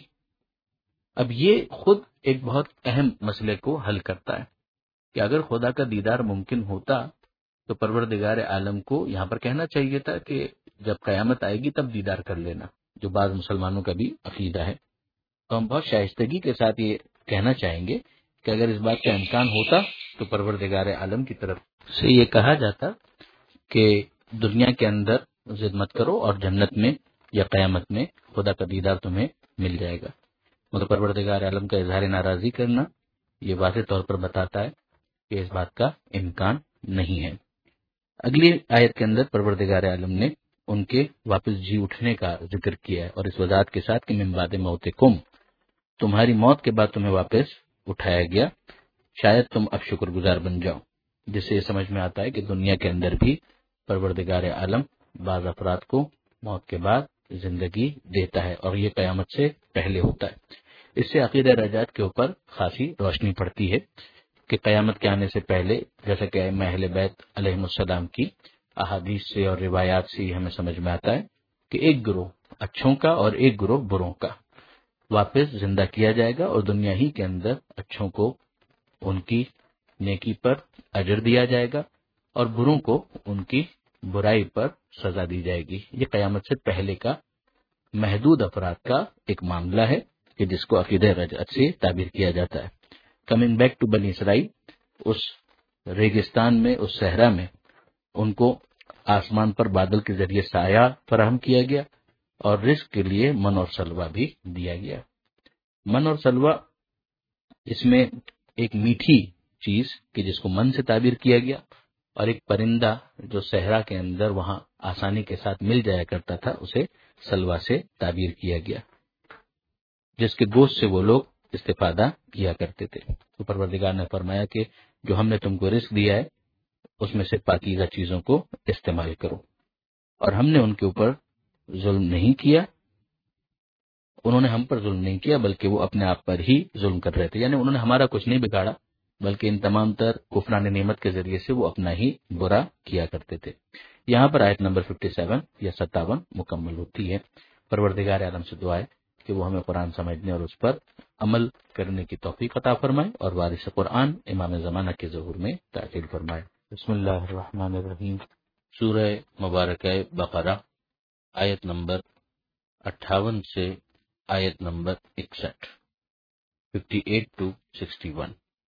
اب یہ خود ایک بہت اہم مسئلے کو حل کرتا ہے کہ اگر خدا کا دیدار ممکن ہوتا تو پروردگار عالم کو یہاں پر کہنا چاہیے تھا کہ جب قیامت آئے گی تب دیدار کر لینا، جو بعض مسلمانوں کا بھی عقیدہ ہے۔ تو ہم بہت شائستگی کے ساتھ یہ کہنا چاہیں گے کہ اگر اس بات کا امکان ہوتا تو پروردگار عالم کی طرف سے یہ کہا جاتا کہ دنیا کے اندر ضد مت کرو اور جنت میں یا قیامت میں خدا کا دیدار تمہیں مل جائے گا، مگر پروردگار عالم کا اظہار ناراضی کرنا یہ واضح طور پر بتاتا ہے کہ اس بات کا امکان نہیں ہے۔ اگلی آیت کے اندر پروردگار عالم نے ان کے واپس جی اٹھنے کا ذکر کیا ہے اور اس وضاحت کے ساتھ کہ من بعد موتکم، تمہاری موت کے بعد تمہیں واپس اٹھایا گیا، شاید تم اب شکر گزار بن جاؤ، جس سے یہ سمجھ میں آتا ہے کہ دنیا کے اندر بھی پروردگار عالم بعض افراد کو موت کے بعد زندگی دیتا ہے اور یہ قیامت سے پہلے ہوتا ہے۔ اس سے عقیدہ رجعت کے اوپر خاصی روشنی پڑتی ہے کہ قیامت کے آنے سے پہلے، جیسا کہ ائمہ اہل بیت علیہ السلام کی احادیث سے اور روایات سے ہمیں سمجھ میں آتا ہے کہ ایک گروہ اچھوں کا اور ایک گروہ بروں کا، واپس زندہ کیا جائے گا اور دنیا ہی کے اندر اچھوں کو ان کی نیکی پر اجر دیا جائے گا اور بروں کو ان کی برائی پر سزا دی جائے گی۔ یہ قیامت سے پہلے کا محدود افراد کا ایک معاملہ ہے کہ جس کو عقیدہ رجعت سے تعبیر کیا جاتا ہے۔ کمنگ بیک ٹو بنی اسرائیل، اس ریگستان میں، اس صحرا میں ان کو آسمان پر بادل کے ذریعے سایہ فراہم کیا گیا اور رزق کے لیے من اور سلوا بھی دیا گیا۔ من اور سلوا، اس میں ایک میٹھی چیز کہ جس کو من سے تعبیر کیا گیا، اور ایک پرندہ جو صحرا کے اندر وہاں آسانی کے ساتھ مل جایا کرتا تھا، اسے سلوا سے تعبیر کیا گیا، جس کے گوشت سے وہ لوگ استفادہ کیا کرتے تھے۔ تو پروردگار نے فرمایا کہ جو ہم نے تم کو رزق دیا ہے اس میں سے پاکیزہ چیزوں کو استعمال کرو، اور ہم نے ان کے اوپر ظلم نہیں کیا، انہوں نے ہم پر ظلم نہیں کیا بلکہ وہ اپنے آپ پر ہی ظلم کر رہے تھے، یعنی انہوں نے ہمارا کچھ نہیں بگاڑا بلکہ ان تمام تر کفران نعمت کے ذریعے سے وہ اپنا ہی برا کیا کرتے تھے۔ یہاں پر آیت نمبر ستاون یا ستاون مکمل ہوتی ہے۔ پروردگار عالم سے دعا ہے کہ وہ ہمیں قرآن سمجھنے اور اس پر عمل کرنے کی توفیق عطا فرمائے اور وارث قرآن امام زمانہ کے ظہور میں تعطیل فرمائے۔ بسم اللہ الرحمن الرحیم۔ سورہ مبارکہ بقرہ، آیت نمبر اٹھاون سے آیت نمبر اکسٹھ، fifty eight to sixty one.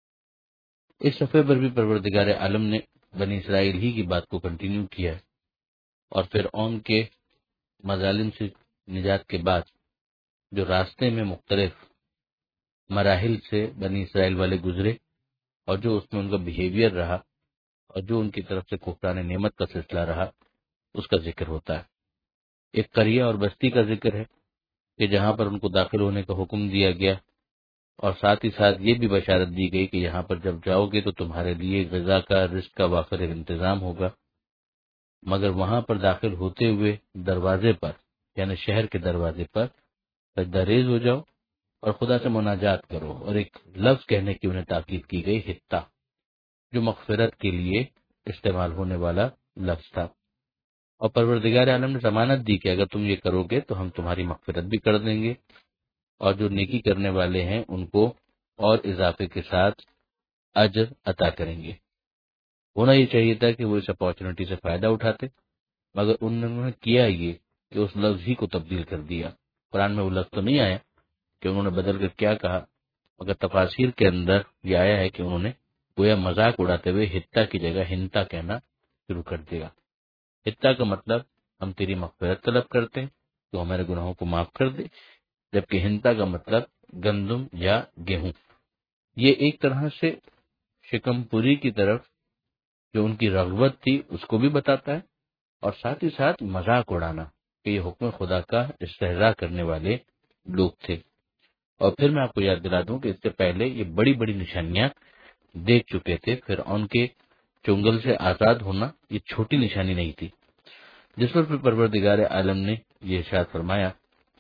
اس صفحے پر بھی پروردگار عالم نے بنی اسرائیل ہی کی بات کو کنٹینیو کیا ہے، اور فرعون کے مظالم سے نجات کے بعد جو راستے میں مختلف مراحل سے بنی اسرائیل والے گزرے اور جو اس میں ان کا بیہیویئر رہا اور جو ان کی طرف سے کفران نعمت کا سلسلہ رہا، اس کا ذکر ہوتا ہے۔ ایک قریہ اور بستی کا ذکر ہے کہ جہاں پر ان کو داخل ہونے کا حکم دیا گیا، اور ساتھ ہی ساتھ یہ بھی بشارت دی گئی کہ یہاں پر جب جاؤ گے تو تمہارے لیے غذا کا، رزق کا وافر انتظام ہوگا، مگر وہاں پر داخل ہوتے ہوئے دروازے پر، یعنی شہر کے دروازے پر سجدہ ریز ہو جاؤ اور خدا سے مناجات کرو، اور ایک لفظ کہنے کی انہیں تاکید کی گئی، حتہ، جو مغفرت کے لیے استعمال ہونے والا لفظ تھا، اور پروردگار عالم نے ضمانت دی کہ اگر تم یہ کرو گے تو ہم تمہاری مغفرت بھی کر دیں گے، اور جو نیکی کرنے والے ہیں ان کو اور اضافے کے ساتھ اجر عطا کریں گے۔ ہونا یہ چاہیے تھا کہ وہ اس اپارچونٹی سے فائدہ اٹھاتے، مگر انہوں نے کیا یہ کہ اس لفظ ہی کو تبدیل کر دیا۔ قرآن میں وہ لفظ تو نہیں آیا کہ انہوں نے بدل کر کیا کہا، مگر تفاسیر کے اندر یہ آیا ہے کہ انہوں نے گویا مذاق اڑاتے ہوئے حتہ کی جگہ ہنتا کہنا شروع کر دیا۔ حتہ کا مطلب ہم تیری مغفرت طلب کرتے ہیں تو ہمارے گناہوں کو معاف کر دے، جبکہ ہنتا کا مطلب گندم یا گیہوں۔ یہ ایک طرح سے شکم پوری کی طرف جو ان کی رغبت تھی اس کو بھی بتاتا ہے، اور ساتھ ہی ساتھ مذاق اڑانا کہ یہ حکم خدا کا استہزاء کرنے والے لوگ تھے۔ اور پھر میں آپ کو یاد دلا دوں کہ اس سے پہلے یہ بڑی بڑی نشانیاں دیکھ چکے تھے۔ پھر ان کے چنگل سے آزاد ہونا یہ چھوٹی نشانی نہیں تھی، جس پر پھر پروردگار عالم نے یہ ارشاد فرمایا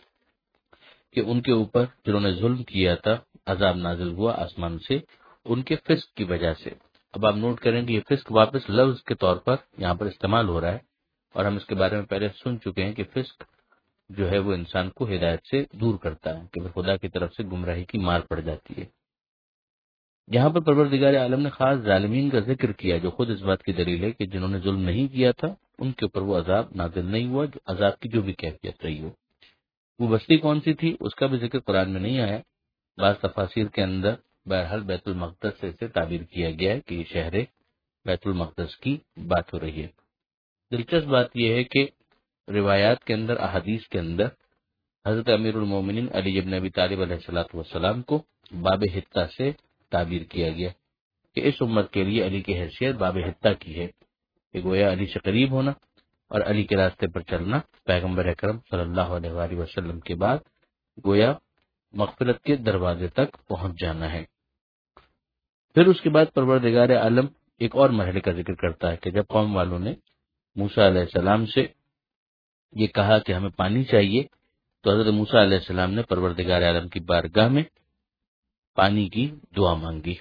کہ ان کے اوپر جنہوں نے ظلم کیا تھا عذاب نازل ہوا آسمان سے ان کے فسق کی وجہ سے۔ اب آپ نوٹ کریں کہ یہ فسق واپس لفظ کے طور پر یہاں پر استعمال ہو رہا ہے، اور ہم اس کے بارے میں پہلے سن چکے ہیں کہ فسق جو ہے وہ انسان کو ہدایت سے دور کرتا ہے، کہ خدا کی طرف سے گمراہی کی مار پڑ جاتی ہے۔ یہاں پر پروردگار عالم نے خاص ظالمین کا ذکر کیا، جو خود اس بات کی دلیل ہے کہ جنہوں نے ظلم نہیں کیا تھا ان کے اوپر وہ عذاب نازل نہیں ہوا، جو عذاب کی جو بھی کیفیت رہی ہو۔ وہ بستی کون سی تھی اس کا بھی ذکر قرآن میں نہیں آیا۔ بعض تفاسیر کے اندر بہرحال بیت المقدس سے اسے تعبیر کیا گیا ہے کہ یہ شہر بیت المقدس کی بات ہو رہی ہے۔ دلچسپ بات یہ ہے کہ روایات کے اندر، احادیث کے اندر حضرت امیر المومنین علی بن ابی طالب علیہ الصلوۃ والسلام کو باب حتہ سے تعبیر کیا گیا کہ اس امت کے لیے علی کی حیثیت باب حتہ کی ہے، کہ گویا علی سے قریب ہونا اور علی کے راستے پر چلنا پیغمبر اکرم صلی اللہ علیہ وآلہ وسلم کے بعد گویا مغفرت کے دروازے تک پہنچ جانا ہے۔ پھر اس کے بعد پروردگار عالم ایک اور مرحلے کا ذکر کرتا ہے کہ جب قوم والوں نے موسیٰ علیہ السلام سے یہ کہا کہ ہمیں پانی چاہیے، تو حضرت موسیٰ علیہ السلام نے پروردگار عالم کی بارگاہ میں پانی کی دعا مانگی،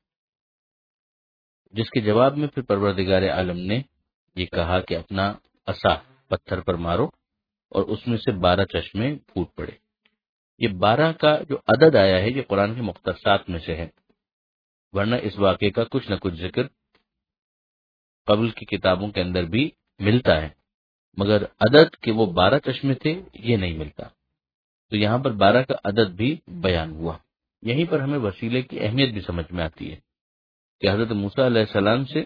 جس کے جواب میں پھر پروردگار عالم نے یہ کہا کہ اپنا عصا پتھر پر مارو اور اس میں سے بارہ چشمے پھوٹ پڑے۔ یہ بارہ کا جو عدد آیا ہے یہ قرآن کے مختصات میں سے ہے، ورنہ اس واقعے کا کچھ نہ کچھ ذکر قبل کی کتابوں کے اندر بھی ملتا ہے، مگر عدد کہ وہ بارہ چشمے تھے یہ نہیں ملتا۔ تو یہاں پر بارہ کا عدد بھی بیان ہوا۔ یہیں پر ہمیں وسیلے کی اہمیت بھی سمجھ میں آتی ہے کہ حضرت موسیٰ علیہ السلام سے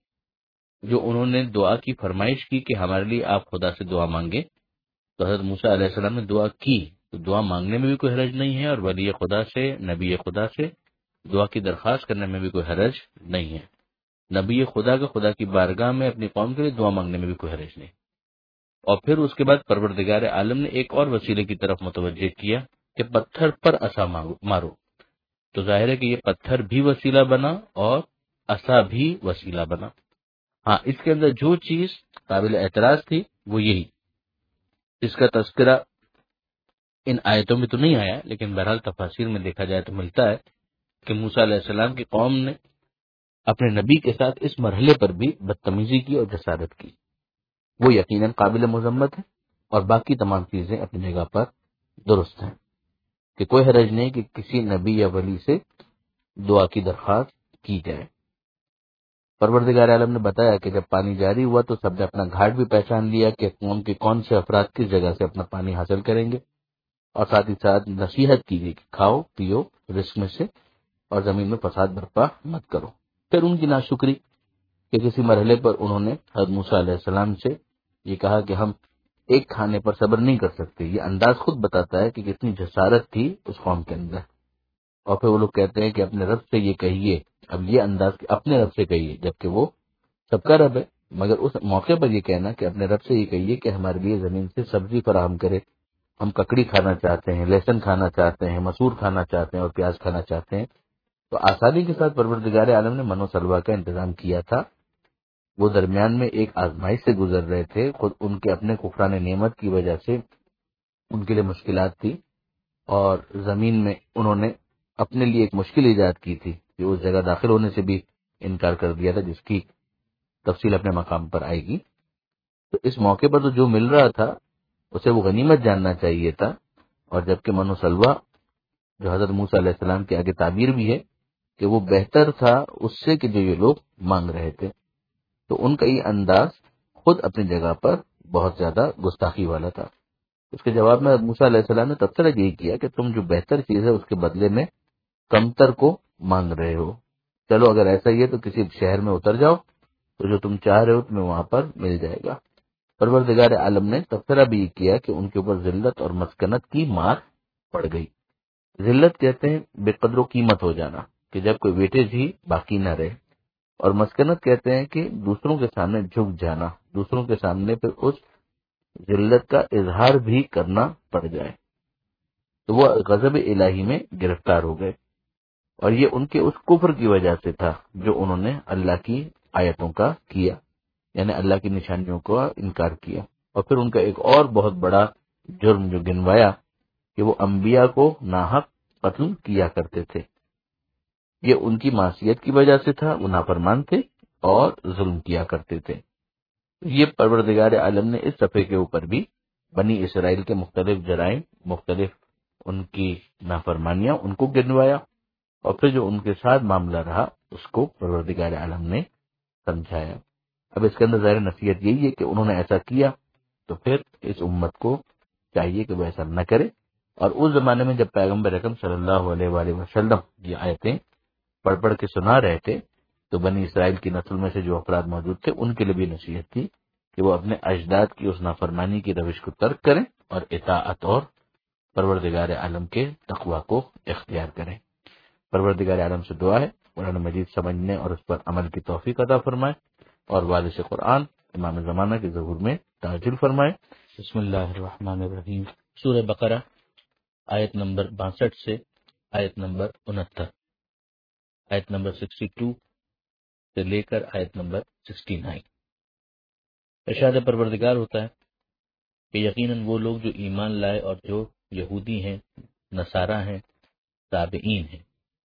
جو انہوں نے دعا کی فرمائش کی کہ ہمارے لیے آپ خدا سے دعا مانگیں، تو حضرت موسیٰ علیہ السلام نے دعا کی، تو دعا مانگنے میں بھی کوئی حرج نہیں ہے، اور ولی خدا سے، نبی خدا سے دعا کی درخواست کرنے میں بھی کوئی حرج نہیں ہے۔ نبی خدا کا خدا کی بارگاہ میں اپنی قوم کے لیے دعا مانگنے میں بھی کوئی حرج نہیں۔ اور پھر اس کے بعد پروردگار عالم نے ایک اور وسیلے کی طرف متوجہ کیا کہ پتھر پر عصا مارو، تو ظاہر ہے کہ یہ پتھر بھی وسیلہ بنا اور عصا بھی وسیلہ بنا۔ ہاں، اس کے اندر جو چیز قابل اعتراض تھی وہ یہی، اس کا تذکرہ ان آیتوں میں تو نہیں آیا، لیکن بہرحال تفاسیر میں دیکھا جائے تو ملتا ہے کہ موسیٰ علیہ السلام کی قوم نے اپنے نبی کے ساتھ اس مرحلے پر بھی بدتمیزی کی اور جسارت کی۔ وہ یقیناً قابل مذمت ہے، اور باقی تمام چیزیں اپنی جگہ پر درست ہیں کہ کوئی حرج نہیں کہ کسی نبی یا ولی سے دعا کی درخواست کی جائے۔ پروردگار عالم نے بتایا کہ جب پانی جاری ہوا تو سب نے اپنا گھاٹ بھی پہچان لیا کہ قوم کے کون سے افراد کس جگہ سے اپنا پانی حاصل کریں گے، اور ساتھ ہی ساتھ نصیحت کی گئی کہ کھاؤ پیو رزق میں سے اور زمین میں فساد برپا مت کرو۔ پھر ان کی ناشکری کہ کسی مرحلے پر انہوں نے حضرت موسیٰ علیہ السلام سے یہ کہا کہ ہم ایک کھانے پر صبر نہیں کر سکتے۔ یہ انداز خود بتاتا ہے کہ کتنی جسارت تھی اس قوم کے اندر۔ اور پھر وہ لوگ کہتے ہیں کہ اپنے رب سے یہ کہیے، اب یہ انداز کہ اپنے رب سے کہیے، جبکہ وہ سب کا رب ہے، مگر اس موقع پر یہ کہنا کہ اپنے رب سے یہ کہیے کہ ہمارے لیے زمین سے سبزی فراہم کرے، ہم ککڑی کھانا چاہتے ہیں، لہسن کھانا چاہتے ہیں، مسور کھانا چاہتے ہیں اور پیاز کھانا چاہتے ہیں۔ تو آسانی کے ساتھ پروردگار عالم نے من و سلوا کا انتظام کیا تھا۔ وہ درمیان میں ایک آزمائش سے گزر رہے تھے، خود ان کے اپنے کفران نعمت کی وجہ سے ان کے لیے مشکلات تھی، اور زمین میں انہوں نے اپنے لیے ایک مشکل ایجاد کی تھی کہ اس جگہ داخل ہونے سے بھی انکار کر دیا تھا، جس کی تفصیل اپنے مقام پر آئے گی۔ تو اس موقع پر تو جو مل رہا تھا اسے وہ غنیمت جاننا چاہیے تھا، اور جبکہ من و سلوا جو حضرت موسیٰ علیہ السلام کے آگے تعبیر بھی ہے کہ وہ بہتر تھا اس سے کہ جو یہ لوگ مانگ رہے تھے، تو ان کا یہ انداز خود اپنی جگہ پر بہت زیادہ گستاخی والا تھا۔ اس کے جواب میں موسیٰ علیہ السلام نے تبصرہ یہی کیا کہ تم جو بہتر چیز ہے اس کے بدلے میں کمتر کو مانگ رہے ہو، چلو اگر ایسا ہی ہے تو کسی شہر میں اتر جاؤ، تو جو تم چاہ رہے ہو تمہیں وہاں پر مل جائے گا۔ پروردگار عالم نے تبصرہ بھی یہ کیا کہ ان کے اوپر ذلت اور مسکنت کی مار پڑ گئی۔ ذلت کہتے ہیں بے قدر و قیمت ہو جانا، کہ جب کوئی ویٹیج ہی باقی نہ رہے، اور مسکنت کہتے ہیں کہ دوسروں کے سامنے جھک جانا، دوسروں کے سامنے پھر اس ذلت کا اظہار بھی کرنا پڑ جائے۔ تو وہ غضب الہی میں گرفتار ہو گئے، اور یہ ان کے اس کفر کی وجہ سے تھا جو انہوں نے اللہ کی آیتوں کا کیا، یعنی اللہ کی نشانیوں کا انکار کیا۔ اور پھر ان کا ایک اور بہت بڑا جرم جو گنوایا کہ وہ انبیاء کو ناحق قتل کیا کرتے تھے۔ یہ ان کی معصیت کی وجہ سے تھا، وہ نافرمان تھے اور ظلم کیا کرتے تھے۔ یہ پروردگار عالم نے اس صفحے کے اوپر بھی بنی اسرائیل کے مختلف جرائم، مختلف ان کی نافرمانیاں ان کو گنوایا، اور پھر جو ان کے ساتھ معاملہ رہا اس کو پروردگار عالم نے سمجھایا۔ اب اس کے اندر ظاہر نصیحت یہی ہے کہ انہوں نے ایسا کیا تو پھر اس امت کو چاہیے کہ وہ ایسا نہ کرے۔ اور اس زمانے میں جب پیغمبر اکرم صلی اللہ علیہ وآلہ وسلم یہ آیتیں پڑھ پڑھ کے سنا رہے تھے تو بنی اسرائیل کی نسل میں سے جو افراد موجود تھے ان کے لیے بھی نصیحت تھی کہ وہ اپنے اجداد کی اس نافرمانی کی روش کو ترک کریں اور اطاعت اور پروردگار عالم کے تقوی کو اختیار کریں۔ پروردگار عالم سے دعا ہے قرآن مجید سمجھنے اور اس پر عمل کی توفیق عطا فرمائے، اور وارث قرآن امام زمانہ کے ظہور میں تعجل فرمائے۔ بسم اللہ الرحمن الرحیم۔ سورہ بقرہ آیت نمبر باسٹھ سے آیت نمبر انہتر، آیت نمبر سکسٹی ٹو سے لے کر آیت نمبر سکسٹی نائن۔ ارشاد پروردگار ہوتا ہے کہ یقیناً وہ لوگ جو ایمان لائے اور جو یہودی ہیں، نصارہ ہیں، تابعین ہیں،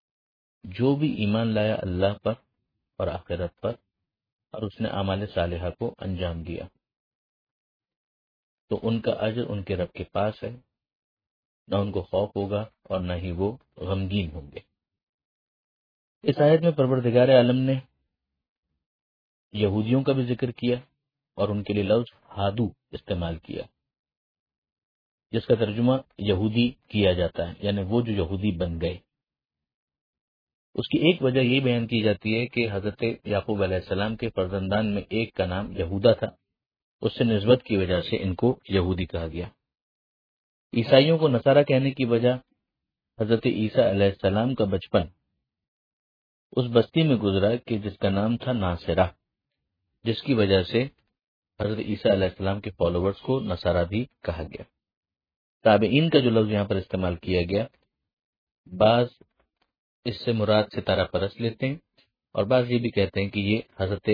جو بھی ایمان لایا اللہ پر اور آخرت پر اور اس نے اعمال صالحہ کو انجام دیا، تو ان کا اجر ان کے رب کے پاس ہے، نہ ان کو خوف ہوگا اور نہ ہی وہ غمگین ہوں گے۔ اس آیت میں پروردگار عالم نے یہودیوں کا بھی ذکر کیا اور ان کے لیے لفظ ہادو استعمال کیا، جس کا ترجمہ یہودی کیا جاتا ہے، یعنی وہ جو یہودی بن گئے۔ اس کی ایک وجہ یہ بیان کی جاتی ہے کہ حضرت یعقوب علیہ السلام کے فرزندان میں ایک کا نام یہودا تھا، اس سے نسبت کی وجہ سے ان کو یہودی کہا گیا۔ عیسائیوں کو نصارہ کہنے کی وجہ حضرت عیسیٰ علیہ السلام کا بچپن اس بستی میں گزرا کہ جس کا نام تھا ناصرہ، جس کی وجہ سے حضرت عیسیٰ علیہ السلام کے فالوورز کو نصارہ بھی کہا گیا۔ تابعین کا جو لفظ یہاں پر استعمال کیا گیا، بعض اس سے مراد ستارہ پرست لیتے ہیں اور بعض یہ بھی کہتے ہیں کہ یہ حضرت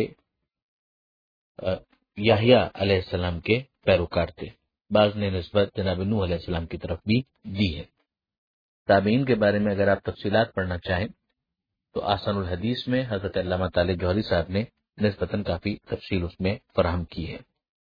یحییٰ علیہ السلام کے پیروکار تھے۔ بعض نے نسبت جناب نوح علیہ السلام کی طرف بھی دی ہے۔ تابعین کے بارے میں اگر آپ تفصیلات پڑھنا چاہیں تو آسان الحدیث میں حضرت علامہ طالب جوہری صاحب نے نسبتاً کافی تفصیل اس میں فراہم کی ہے۔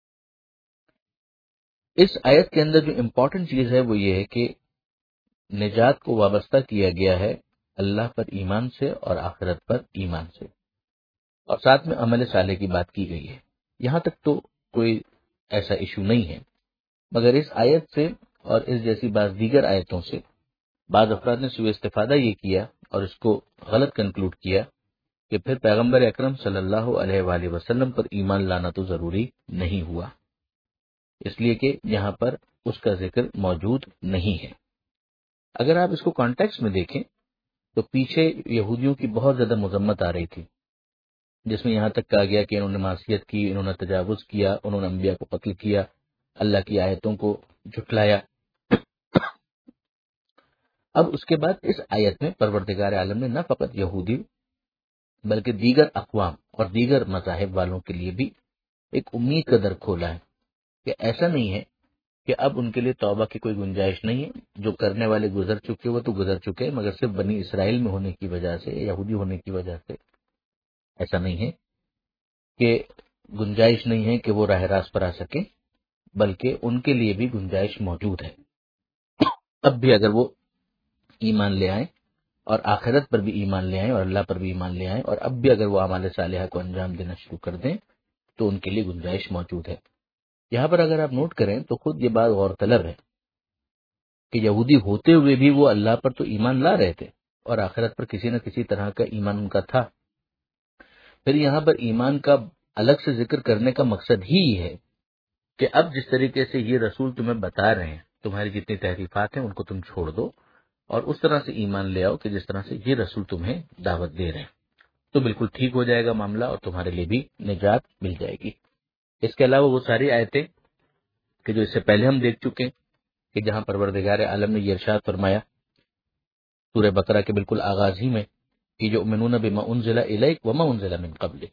اس آیت کے اندر جو امپورٹنٹ چیز ہے وہ یہ ہے کہ نجات کو وابستہ کیا گیا ہے اللہ پر ایمان سے اور آخرت پر ایمان سے، اور ساتھ میں عمل صالح کی بات کی گئی ہے۔ یہاں تک تو کوئی ایسا ایشو نہیں ہے، مگر اس آیت سے اور اس جیسی بعض دیگر آیتوں سے بعض افراد نے سوء استفادہ یہ کیا اور اس کو غلط کنکلوڈ کیا کہ پھر پیغمبر اکرم صلی اللہ علیہ وآلہ وسلم پر ایمان لانا تو ضروری نہیں ہوا، اس لیے کہ یہاں پر اس کا ذکر موجود نہیں ہے۔ اگر آپ اس کو کانٹیکسٹ میں دیکھیں تو پیچھے یہودیوں کی بہت زیادہ مذمت آ رہی تھی، جس میں یہاں تک کہا گیا کہ انہوں نے معصیت کی، انہوں نے تجاوز کیا، انہوں نے انبیاء کو قتل کیا، اللہ کی آیتوں کو جھٹلایا۔ اب اس کے بعد اس آیت میں پروردگار عالم نے نہ فقط یہودی بلکہ دیگر اقوام اور دیگر مذاہب والوں کے لیے بھی ایک امید کا در کھولا ہے کہ ایسا نہیں ہے کہ اب ان کے لیے توبہ کی کوئی گنجائش نہیں ہے، جو کرنے والے گزر چکے وہ تو گزر چکے، مگر صرف بنی اسرائیل میں ہونے کی وجہ سے، یہودی ہونے کی وجہ سے ایسا نہیں ہے کہ گنجائش نہیں ہے کہ وہ راہ راست پر آ سکیں، بلکہ ان کے لیے بھی گنجائش موجود ہے۔ اب بھی اگر وہ ایمان لے آئیں اور آخرت پر بھی ایمان لے آئیں اور اللہ پر بھی ایمان لے آئیں، اور اب بھی اگر وہ اعمال صالحہ کو انجام دینا شروع کر دیں تو ان کے لیے گنجائش موجود ہے۔ یہاں پر اگر آپ نوٹ کریں تو خود یہ بات غور طلب ہے کہ یہودی ہوتے ہوئے بھی وہ اللہ پر تو ایمان لا رہے تھے اور آخرت پر کسی نہ کسی طرح کا ایمان ان کا تھا۔ پھر یہاں پر ایمان کا الگ سے ذکر کرنے کا مقصد ہی ہے کہ اب جس طریقے سے یہ رسول تمہیں بتا رہے ہیں، تمہاری جتنی تحریفات ہیں ان کو تم چھوڑ دو اور اس طرح سے ایمان لے آؤ کہ جس طرح سے یہ رسول تمہیں دعوت دے رہے ہیں، تو بالکل ٹھیک ہو جائے گا معاملہ اور تمہارے لیے بھی نجات مل جائے گی۔ اس کے علاوہ وہ ساری آیتیں کہ جو اس سے پہلے ہم دیکھ چکے کہ جہاں پروردگار عالم نے یہ ارشاد فرمایا سورہ بقرہ کے بالکل آغاز ہی میں کہ جو یؤمنون بما انزل الیک وما انزل من قبلک،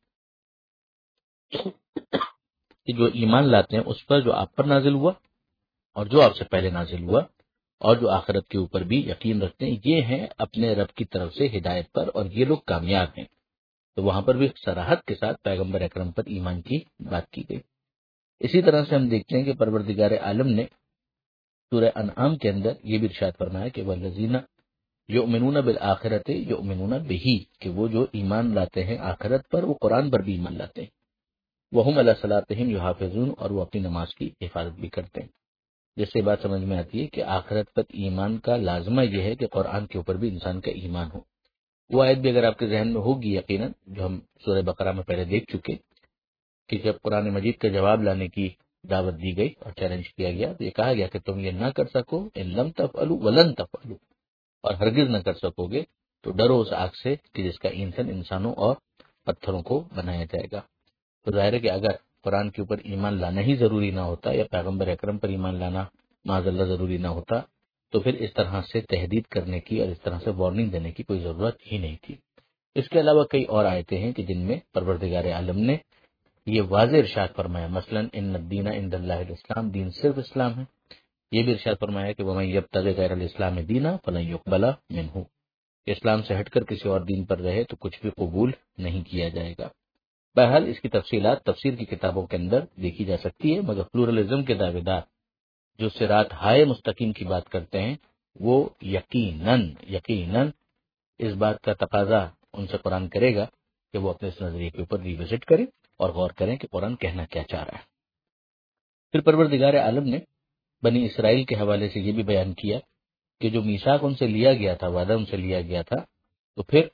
کہ جو ایمان لاتے ہیں اس پر جو آپ پر نازل ہوا اور جو آپ سے پہلے نازل ہوا اور جو آخرت کے اوپر بھی یقین رکھتے ہیں، یہ ہیں اپنے رب کی طرف سے ہدایت پر اور یہ لوگ کامیاب ہیں۔ تو وہاں پر بھی صراحت کے ساتھ پیغمبر اکرم پر ایمان کی بات کی گئی۔ اسی طرح سے ہم دیکھتے ہیں کہ پروردگار عالم نے سورہ انعام کے اندر یہ بھی ارشاد فرمایا کہ والذین یؤمنون بالآخرۃ یؤمنون بہ، کہ وہ جو ایمان لاتے ہیں آخرت پر وہ قرآن پر بھی ایمان لاتے ہیں، وہم علی صلاتہم یحافظون، اور وہ اپنی نماز کی حفاظت بھی کرتے ہیں۔ جس سے بات سمجھ میں آتی ہے کہ آخرت پر ایمان کا لازمہ یہ ہے کہ قرآن کے اوپر بھی انسان کا ایمان ہو۔ وہ آیت بھی اگر آپ کے ذہن میں ہوگی یقیناً، جو ہم سورہ بقرہ میں پہلے دیکھ چکے کہ جب قرآن مجید کا جواب لانے کی دعوت دی گئی اور چیلنج کیا گیا تو یہ کہا گیا کہ تم یہ نہ کر سکو ان لم تفعلوا ولن تفعلوا، اور ہرگز نہ کر سکو گے تو ڈرو اس آگ سے کہ جس کا ایندھن انسانوں اور پتھروں کو بنایا جائے گا۔ تو ظاہر ہے کہ اگر قرآن کے اوپر ایمان لانا ہی ضروری نہ ہوتا یا پیغمبر اکرم پر ایمان لانا معاذ اللہ ضروری نہ ہوتا تو پھر اس طرح سے تحدید کرنے کی اور اس طرح سے وارننگ دینے کی کوئی ضرورت ہی نہیں تھی۔ اس کے علاوہ کئی اور آیتیں ہیں کہ جن میں پروردگار عالم نے یہ واضح ارشاد فرمایا، مثلا ان الدین عند اللہ الاسلام، دین صرف اسلام ہے۔ یہ بھی ارشاد فرمایا کہ ومن یبتغی غیر الاسلام دینا فلن یقبل منہ، اسلام سے ہٹ کر کسی اور دین پر رہے تو کچھ بھی قبول نہیں کیا جائے گا۔ بہرحال اس کی تفصیلات تفسیر کی کتابوں کے اندر دیکھی جا سکتی ہے، مگر پلورلزم کے دعوے دار جو صراط ہائے مستقیم کی بات کرتے ہیں وہ یقیناً یقیناً اس بات کا تقاضا ان سے قرآن کرے گا کہ وہ اپنے اس نظریے کے اوپر ریوزٹ کریں اور غور کریں کہ قرآن کہنا کیا چاہ رہا ہے۔ پھر پروردگار عالم نے بنی اسرائیل کے حوالے سے یہ بھی بیان کیا کہ جو میثاق ان سے لیا گیا تھا، وعدہ ان سے لیا گیا تھا، تو پھر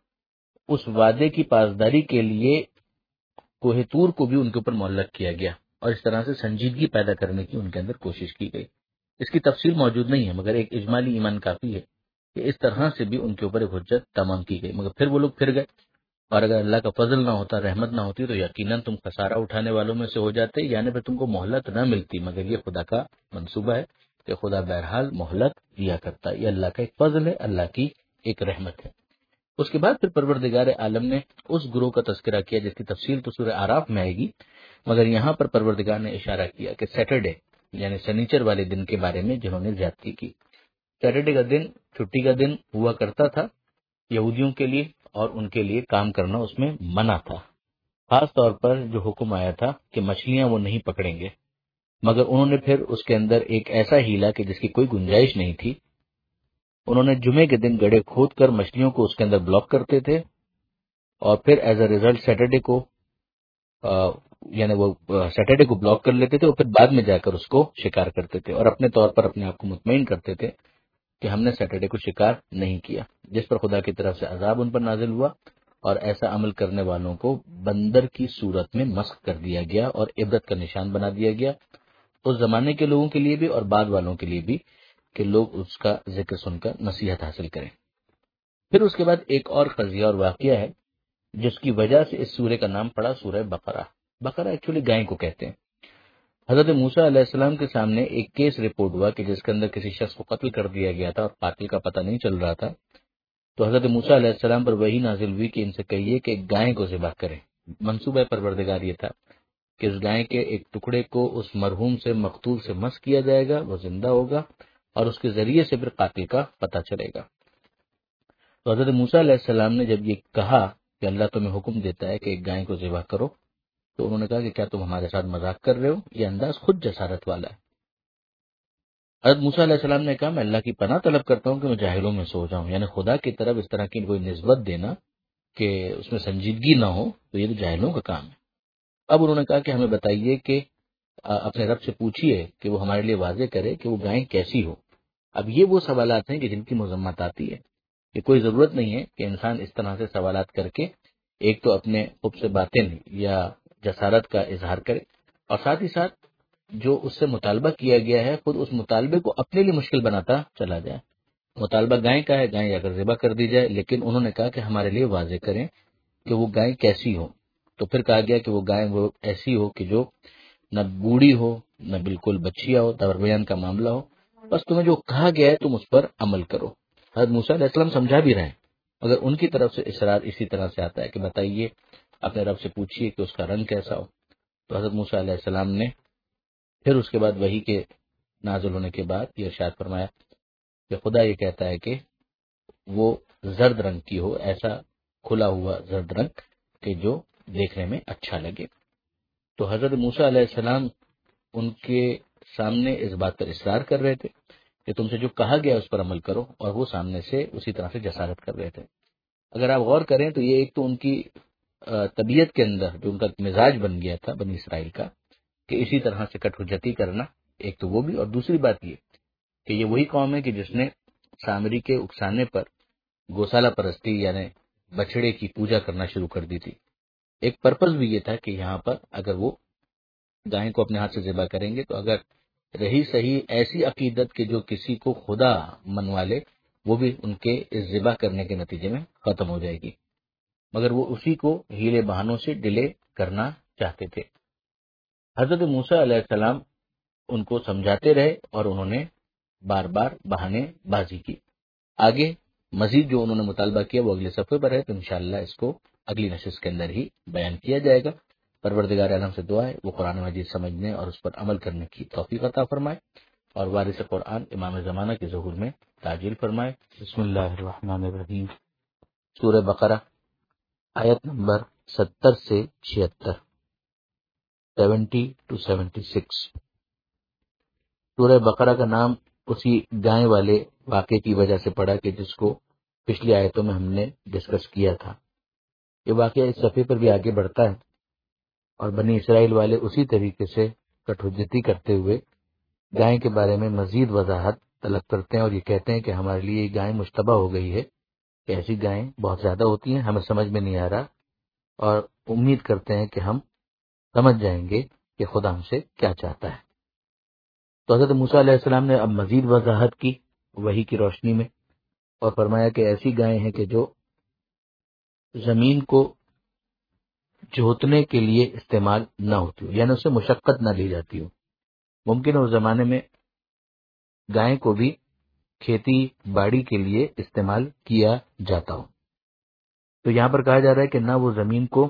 اس وعدے کی پاسداری کے لیے کوہ طور کو بھی ان کے اوپر معلق کیا گیا اور اس طرح سے سنجیدگی پیدا کرنے کی ان کے اندر کوشش کی گئی۔ اس کی تفصیل موجود نہیں ہے، مگر ایک اجمالی ایمان کافی ہے کہ اس طرح سے بھی ان کے اوپر ایک حجت تمام کی گئی، مگر پھر وہ لوگ پھر گئے، اور اگر اللہ کا فضل نہ ہوتا، رحمت نہ ہوتی، تو یقیناً تم خسارہ اٹھانے والوں میں سے ہو جاتے، یعنی پھر تم کو مہلت نہ ملتی، مگر یہ خدا کا منصوبہ ہے کہ خدا بہرحال مہلت دیا کرتا ہے، یہ اللہ کا ایک فضل ہے، اللہ کی ایک رحمت ہے۔ اس کے بعد پھر پروردگار عالم نے اس گروہ کا تذکرہ کیا جس کی تفصیل تو سورہ اعراف میں آئے گی، مگر یہاں پر پروردگار نے اشارہ کیا کہ سیٹرڈے یعنی سنیچر والے دن کے بارے میں جنہوں نے زیادتی کی۔ سیٹرڈے کا دن چھٹی کا دن ہوا کرتا تھا یہودیوں کے لیے، اور ان کے لیے کام کرنا اس میں منع تھا۔ خاص طور پر جو حکم آیا تھا کہ مچھلیاں وہ نہیں پکڑیں گے، مگر انہوں نے پھر اس کے اندر ایک ایسا ہیلا کہ جس کی کوئی گنجائش نہیں تھی، انہوں نے جمعے کے دن گڑھے کھود کر مچھلیوں کو اس کے اندر بلاک کرتے تھے، اور پھر ایز اے ریزلٹ سیٹرڈے کو آ, یعنی وہ سیٹرڈے کو بلاک کر لیتے تھے، اور پھر بعد میں جا کر اس کو شکار کرتے تھے، اور اپنے طور پر اپنے آپ کو مطمئن کرتے تھے کہ ہم نے سیٹرڈے کو شکار نہیں کیا، جس پر خدا کی طرف سے عذاب ان پر نازل ہوا، اور ایسا عمل کرنے والوں کو بندر کی صورت میں مسخ کر دیا گیا اور عبرت کا نشان بنا دیا گیا، اس زمانے کے لوگوں کے لیے بھی اور بعد والوں کے لیے بھی، کہ لوگ اس کا ذکر سن کر نصیحت حاصل کریں۔ پھر اس کے بعد ایک اور قضیہ اور واقعہ ہے جس کی وجہ سے اس سورہ کا نام پڑا سورہ بقرہ۔ بقرہ ایکچولی گائے کو کہتے ہیں۔ حضرت موسیٰ علیہ السلام کے سامنے ایک کیس رپورٹ ہوا کہ جس کے اندر کسی شخص کو قتل کر دیا گیا تھا اور قاتل کا پتہ نہیں چل رہا تھا، تو حضرت موسیٰ علیہ السلام پر وحی نازل ہوئی کہ ان سے کہیے کہ ایک گائے کو ذبح کریں۔ منصوبہ پروردگار یہ تھا کہ اس گائے کے ایک ٹکڑے کو اس مرحوم سے مقتول سے مس کیا جائے گا، وہ زندہ ہوگا، اور اس کے ذریعے سے پھر قاتل کا پتہ چلے گا۔ تو حضرت موسیٰ علیہ السلام نے جب یہ کہا کہ اللہ تمہیں حکم دیتا ہے کہ ایک گائے کو ذبح کرو، تو انہوں نے کہا کہ کیا تم ہمارے ساتھ مذاق کر رہے ہو؟ یہ انداز خود جسارت والا ہے۔ حضرت موسیٰ علیہ السلام نے کہا میں اللہ کی پناہ طلب کرتا ہوں کہ میں جاہلوں میں سو جاؤں، یعنی خدا کی طرف اس طرح کی کوئی نسبت دینا کہ اس میں سنجیدگی نہ ہو، تو یہ تو جاہلوں کا کام ہے۔ اب انہوں نے کہا کہ ہمیں بتائیے کہ اپنے رب سے پوچھیے کہ وہ ہمارے لیے واضح کرے کہ وہ گائے کیسی ہو۔ اب یہ وہ سوالات ہیں کہ جن کی مذمت آتی ہے، کہ کوئی ضرورت نہیں ہے کہ انسان اس طرح سے سوالات کر کے ایک تو اپنے خود سے باتیں یا جسارت کا اظہار کرے، اور ساتھ ہی ساتھ جو اس سے مطالبہ کیا گیا ہے خود اس مطالبے کو اپنے لیے مشکل بناتا چلا جائے۔ مطالبہ گائے کا ہے، گائے اگر ذبح کر دی جائے، لیکن انہوں نے کہا کہ ہمارے لیے واضح کریں کہ وہ گائے کیسی ہو۔ تو پھر کہا گیا کہ وہ گائے وہ ایسی ہو کہ جو نہ بوڑھی ہو نہ بالکل بچیا ہو، درمیان کا معاملہ ہو، بس تمہیں جو کہا گیا ہے تم اس پر عمل کرو۔ حضرت موسیٰ علیہ السلام سمجھا بھی رہے ہیں، مگر ان کی طرف سے اصرار اسی طرح سے آتا ہے کہ بتائیے، اپنے رب سے پوچھیے کہ اس کا رنگ کیسا ہو۔ تو حضرت موسیٰ علیہ السلام نے پھر اس کے بعد وحی کے نازل ہونے کے بعد یہ ارشاد فرمایا کہ خدا یہ کہتا ہے کہ وہ زرد رنگ کی ہو، ایسا کھلا ہوا زرد رنگ کہ جو دیکھنے میں اچھا لگے۔ تو حضرت موسیٰ علیہ السلام ان کے سامنے اس بات پر اصرار کر رہے تھے کہ تم سے جو کہا گیا اس پر عمل کرو، اور وہ سامنے سے اسی طرح سے جسارت کر رہے تھے۔ اگر آپ غور کریں تو یہ ایک تو ان کی طبیعت کے اندر جو ان کا مزاج بن گیا تھا بنی اسرائیل کا کہ اسی طرح سے کٹ حجتی کرنا، ایک تو وہ بھی، اور دوسری بات یہ کہ یہ وہی قوم ہے کہ جس نے سامری کے اکسانے پر گوسالہ پرستی یعنی بچڑے کی پوجا کرنا شروع کر دی تھی۔ ایک پرپز بھی یہ تھا کہ یہاں پر اگر وہ گائے کو اپنے ہاتھ سے ذبح کریں گے تو اگر رہی صحیح ایسی عقیدت کہ جو کسی کو خدا منوا لے، وہ بھی ان کے اس ذبح کرنے کے نتیجے میں ختم ہو جائے گی، مگر وہ اسی کو ہیلے بہانوں سے ڈیلے کرنا چاہتے تھے۔ حضرت موسیٰ علیہ السلام ان کو سمجھاتے رہے اور انہوں نے بار بار بہانے بازی کی۔ آگے مزید جو انہوں نے مطالبہ کیا وہ اگلے صفحے پر ہے، تو انشاءاللہ اس کو اگلی نشست کے اندر ہی بیان کیا جائے گا۔ پروردگار عالم سے دعا ہے وہ قرآن مجید سمجھنے اور اس پر عمل کرنے کی توفیق عطا فرمائے، اور وارث قرآن امام زمانہ کے ظہور میں تعجیل فرمائے۔ بسم اللہ الرحمن الرحیم۔ سورہ بقرہ آیت نمبر ستر سے چھہتر، سیونٹی ٹو سیونٹی سکس۔ سورہ بقرہ کا نام اسی گائے والے واقعے کی وجہ سے پڑا کہ جس کو پچھلی آیتوں میں ہم نے ڈسکس کیا تھا۔ یہ واقعہ اس صفحے پر بھی آگے بڑھتا ہے اور بنی اسرائیل والے اسی طریقے سے کٹ حجتی کرتے ہوئے گائے کے بارے میں مزید وضاحت طلب کرتے ہیں اور یہ کہتے ہیں کہ ہمارے لیے یہ گائے مشتبہ ہو گئی ہے کہ ایسی گائیں بہت زیادہ ہوتی ہیں، ہمیں سمجھ میں نہیں آ رہا، اور امید کرتے ہیں کہ ہم سمجھ جائیں گے کہ خدا ہم سے کیا چاہتا ہے۔ تو حضرت موسیٰ علیہ السلام نے اب مزید وضاحت کی وحی کی روشنی میں اور فرمایا کہ ایسی گائیں ہیں کہ جو زمین کو جوتنے کے لیے استعمال نہ ہوتی ہو، یعنی اس سے مشقت نہ لی جاتی ہو۔ ممکن ہے اس زمانے میں گائے کو بھی کھیتی باڑی کے لیے استعمال کیا جاتا ہو۔ تو یہاں پر کہا جا رہا ہے کہ نہ وہ زمین کو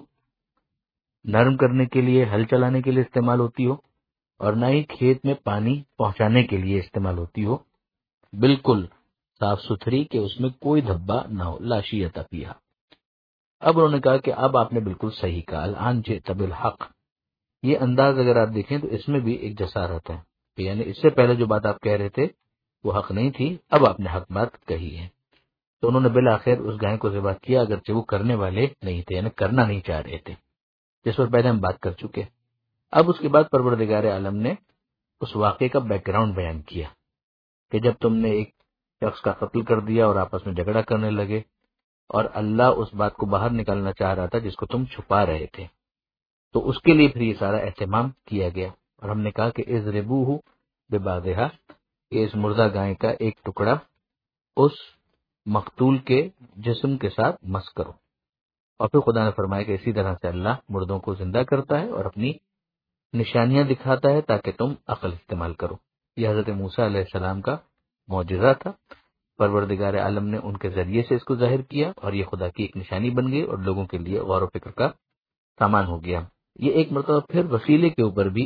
نرم کرنے کے لیے، ہل چلانے کے لیے استعمال ہوتی ہو، اور نہ ہی کھیت میں پانی پہنچانے کے لیے استعمال ہوتی ہو، بالکل صاف ستھری کہ اس میں کوئی دھبا نہ ہو، لا شیۃ فیہا۔ اب انہوں نے کہا کہ اب آپ نے بالکل صحیح کہا، الآن جئت بالحق۔ یہ انداز اگر آپ دیکھیں تو اس میں بھی ایک جسارت ہے، یعنی اس سے پہلے جو بات آپ کہہ رہے تھے وہ حق نہیں تھی، اب آپ نے حق بات کہی ہے۔ تو انہوں نے بالآخر اس گائے کو ذبح کیا، اگرچہ وہ کرنے والے نہیں تھے، یعنی کرنا نہیں چاہ رہے تھے، جس پر پہلے ہم بات کر چکے۔ اب اس کے بعد پروردگار عالم نے اس واقعے کا بیک گراؤنڈ بیان کیا کہ جب تم نے ایک شخص کا قتل کر دیا اور آپس میں جھگڑا کرنے لگے، اور اللہ اس بات کو باہر نکالنا چاہ رہا تھا جس کو تم چھپا رہے تھے، تو اس کے لیے پھر یہ سارا اہتمام کیا گیا، اور ہم نے کہا کہ اضربوہ ببعضھا، کہ اس مردہ گائے کا ایک ٹکڑا اس مقتول کے جسم کے ساتھ مس کرو۔ اور پھر خدا نے فرمایا کہ اسی طرح سے اللہ مردوں کو زندہ کرتا ہے اور اپنی نشانیاں دکھاتا ہے تاکہ تم عقل استعمال کرو۔ یہ حضرت موسیٰ علیہ السلام کا معجزہ تھا، پروردگار عالم نے ان کے ذریعے سے اس کو ظاہر کیا، اور یہ خدا کی ایک نشانی بن گئی اور لوگوں کے لیے غور و فکر کا سامان ہو گیا۔ یہ ایک مرتبہ پھر وسیلے کے اوپر بھی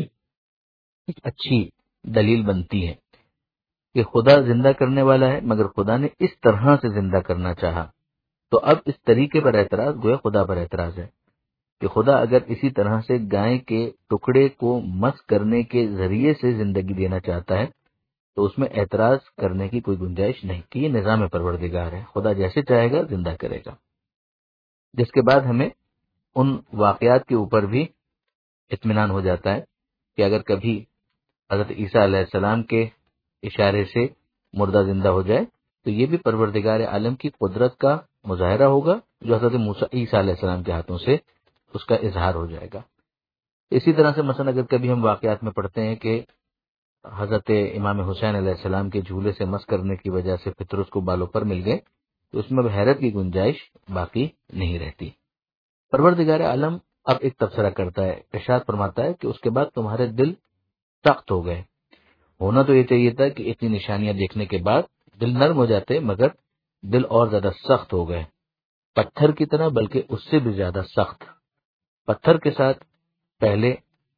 ایک اچھی دلیل بنتی ہے کہ خدا زندہ کرنے والا ہے، مگر خدا نے اس طرح سے زندہ کرنا چاہا۔ تو اب اس طریقے پر اعتراض گویا خدا پر اعتراض ہے کہ خدا اگر اسی طرح سے گائے کے ٹکڑے کو مس کرنے کے ذریعے سے زندگی دینا چاہتا ہے تو اس میں اعتراض کرنے کی کوئی گنجائش نہیں، کہ یہ نظام پروردگار ہے، خدا جیسے چاہے گا زندہ کرے گا۔ جس کے بعد ہمیں ان واقعات کے اوپر بھی اطمینان ہو جاتا ہے کہ اگر کبھی حضرت عیسیٰ علیہ السلام کے اشارے سے مردہ زندہ ہو جائے تو یہ بھی پروردگار عالم کی قدرت کا مظاہرہ ہوگا، جو حضرت موسیٰ عیسیٰ علیہ السلام کے ہاتھوں سے اس کا اظہار ہو جائے گا۔ اسی طرح سے مثلا اگر کبھی ہم واقعات میں پڑھتے ہیں کہ حضرت امام حسین علیہ السلام کے جھولے سے مس کرنے کی وجہ سے پترس کو بالوں پر مل گئے، تو اس میں اب حیرت کی گنجائش باقی نہیں رہتی۔ پروردگار عالم اب ایک تبصرہ کرتا ہے، ارشاد فرماتا ہے کہ اس کے بعد تمہارے دل سخت ہو گئے۔ ہونا تو یہ چاہیے تھا کہ اتنی نشانیاں دیکھنے کے بعد دل نرم ہو جاتے، مگر دل اور زیادہ سخت ہو گئے، پتھر کی طرح، بلکہ اس سے بھی زیادہ سخت۔ پتھر کے ساتھ پہلے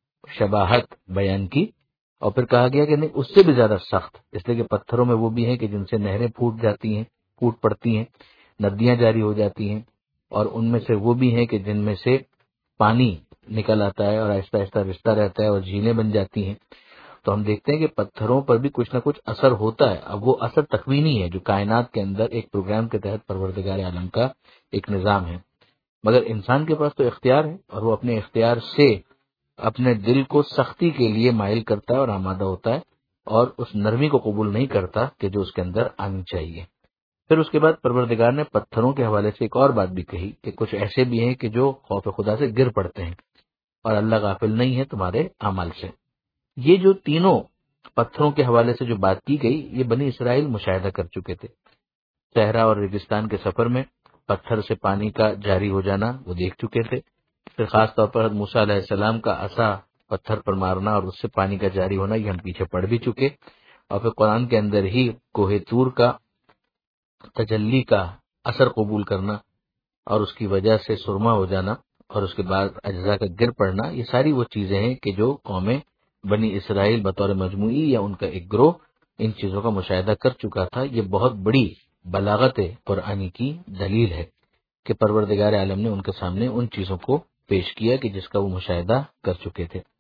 شباہت بیان کی اور پھر کہا گیا کہ نہیں، اس سے بھی زیادہ سخت، اس لیے کہ پتھروں میں وہ بھی ہیں کہ جن سے نہریں پھوٹ جاتی ہیں، پھوٹ پڑتی ہیں، ندیاں جاری ہو جاتی ہیں، اور ان میں سے وہ بھی ہیں کہ جن میں سے پانی نکل آتا ہے اور آہستہ آہستہ رشتہ رہتا ہے اور جھیلیں بن جاتی ہیں۔ تو ہم دیکھتے ہیں کہ پتھروں پر بھی کچھ نہ کچھ اثر ہوتا ہے۔ اب وہ اثر تکوینی ہے جو کائنات کے اندر ایک پروگرام کے تحت پروردگار عالم کا ایک نظام ہے، مگر انسان کے پاس تو اختیار ہے، اور وہ اپنے اختیار سے اپنے دل کو سختی کے لیے مائل کرتا ہے اور آمادہ ہوتا ہے، اور اس نرمی کو قبول نہیں کرتا کہ جو اس کے اندر آنی چاہیے۔ پھر اس کے بعد پروردگار نے پتھروں کے حوالے سے ایک اور بات بھی کہی کہ کچھ ایسے بھی ہیں کہ جو خوف خدا سے گر پڑتے ہیں، اور اللہ غافل نہیں ہے تمہارے اعمال سے۔ یہ جو تینوں پتھروں کے حوالے سے جو بات کی گئی، یہ بنی اسرائیل مشاہدہ کر چکے تھے۔ صحرا اور ریگستان کے سفر میں پتھر سے پانی کا جاری ہو جانا وہ دیکھ چکے تھے۔ پھر خاص طور پر موسیٰ علیہ السلام کا عصا پتھر پر مارنا اور اس سے پانی کا جاری ہونا، یہ ہم پیچھے پڑھ بھی چکے۔ اور پھر قرآن کے اندر ہی کوہ طور کا تجلی کا اثر قبول کرنا اور اس کی وجہ سے سرما ہو جانا اور اس کے بعد اجزاء کا گر پڑنا، یہ ساری وہ چیزیں ہیں کہ جو قومیں بنی اسرائیل بطور مجموعی یا ان کا ایک گروہ ان چیزوں کا مشاہدہ کر چکا تھا۔ یہ بہت بڑی بلاغت قرآنی کی دلیل ہے کہ پروردگار عالم نے ان کے سامنے ان چیزوں کو پیش کیا کہ جس کا وہ مشاہدہ کر چکے تھے۔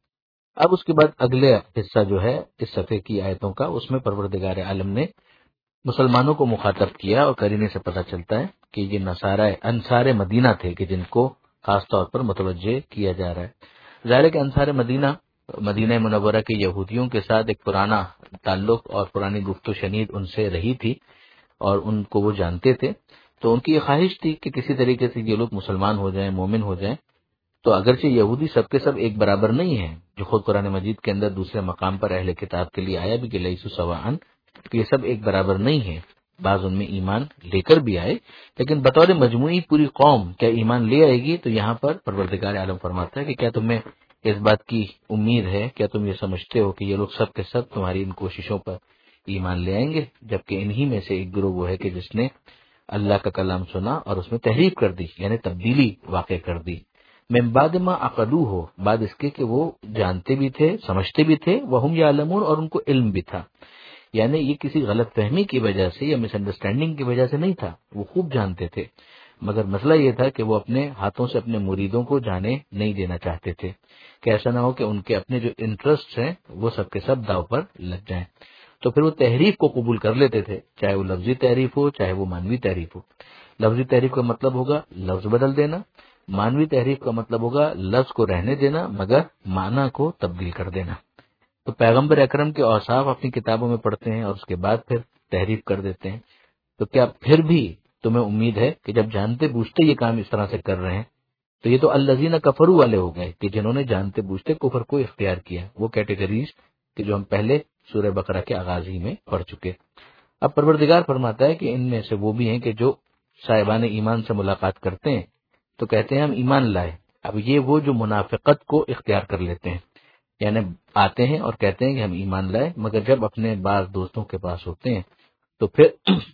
اب اس کے بعد اگلے حصہ جو ہے اس صفحے کی آیتوں کا، اس میں پروردگار عالم نے مسلمانوں کو مخاطب کیا، اور قرینے سے پتہ چلتا ہے کہ یہ نصارہ انصار مدینہ تھے کہ جن کو خاص طور پر متوجہ کیا جا رہا ہے۔ ظاہر ہے کہ انصار مدینہ مدینہ منورہ کے یہودیوں کے ساتھ ایک پرانا تعلق اور پرانی گفت و شنید ان سے رہی تھی، اور ان کو وہ جانتے تھے، تو ان کی یہ خواہش تھی کہ کسی طریقے سے یہ لوگ مسلمان ہو جائیں، مومن ہو جائیں۔ تو اگرچہ یہودی سب کے سب ایک برابر نہیں ہیں، جو خود قرآن مجید کے اندر دوسرے مقام پر اہل کتاب کے لیے آیا بھی کہ لیسوا سواء، کہ یہ سب ایک برابر نہیں ہیں، بعض ان میں ایمان لے کر بھی آئے، لیکن بطور مجموعی پوری قوم کیا ایمان لے آئے گی؟ تو یہاں پر پروردگار عالم فرماتا ہے کہ کیا تمہیں اس بات کی امید ہے، کیا تم یہ سمجھتے ہو کہ یہ لوگ سب کے سب تمہاری ان کوششوں پر ایمان لے آئیں گے؟ جبکہ انہی میں سے ایک گروہ وہ ہے کہ جس نے اللہ کا کلام سنا اور اس میں تحریف کر دی، یعنی تبدیلی واقع کر دی۔ من بعد ما عقلوہ ہو، بعد اس کے کہ وہ جانتے بھی تھے، سمجھتے بھی تھے، وہم یعلمون، اور ان کو علم بھی تھا۔ یعنی یہ کسی غلط فہمی کی وجہ سے یا مس انڈرسٹینڈنگ کی وجہ سے نہیں تھا، وہ خوب جانتے تھے، مگر مسئلہ یہ تھا کہ وہ اپنے ہاتھوں سے اپنے مریدوں کو جانے نہیں دینا چاہتے تھے، کہ ایسا نہ ہو کہ ان کے اپنے جو انٹرسٹ ہیں وہ سب کے سب داؤ پر لگ جائیں۔ تو پھر وہ تحریف کو قبول کر لیتے تھے، چاہے وہ لفظی تحریف ہو چاہے وہ مانوی تحریف ہو۔ لفظی تحریف کا مطلب ہوگا لفظ بدل دینا، مانوی تحریف کا مطلب ہوگا لفظ کو رہنے دینا مگر معنی کو تبدیل کر دینا۔ تو پیغمبر اکرم کے اوصاف اپنی کتابوں میں پڑھتے ہیں اور اس کے بعد پھر تحریف کر دیتے ہیں، تو کیا پھر بھی تمہیں امید ہے کہ جب جانتے بوجھتے یہ کام اس طرح سے کر رہے ہیں، تو یہ تو الذین کفروا والے ہو گئے کہ جنہوں نے جانتے بوجھتے کفر کو اختیار کیا، وہ کیٹیگریز کہ جو ہم پہلے سورہ بقرہ کے آغاز ہی میں پڑھ چکے۔ اب پروردگار فرماتا ہے کہ ان میں سے وہ بھی ہیں کہ جو صاحبان ایمان سے ملاقات کرتے ہیں تو کہتے ہیں ہم ایمان لائے۔ اب یہ وہ جو منافقت کو اختیار کر لیتے ہیں، یعنی آتے ہیں اور کہتے ہیں کہ ہم ایمان لائے، مگر جب اپنے بعض دوستوں کے پاس ہوتے ہیں تو پھر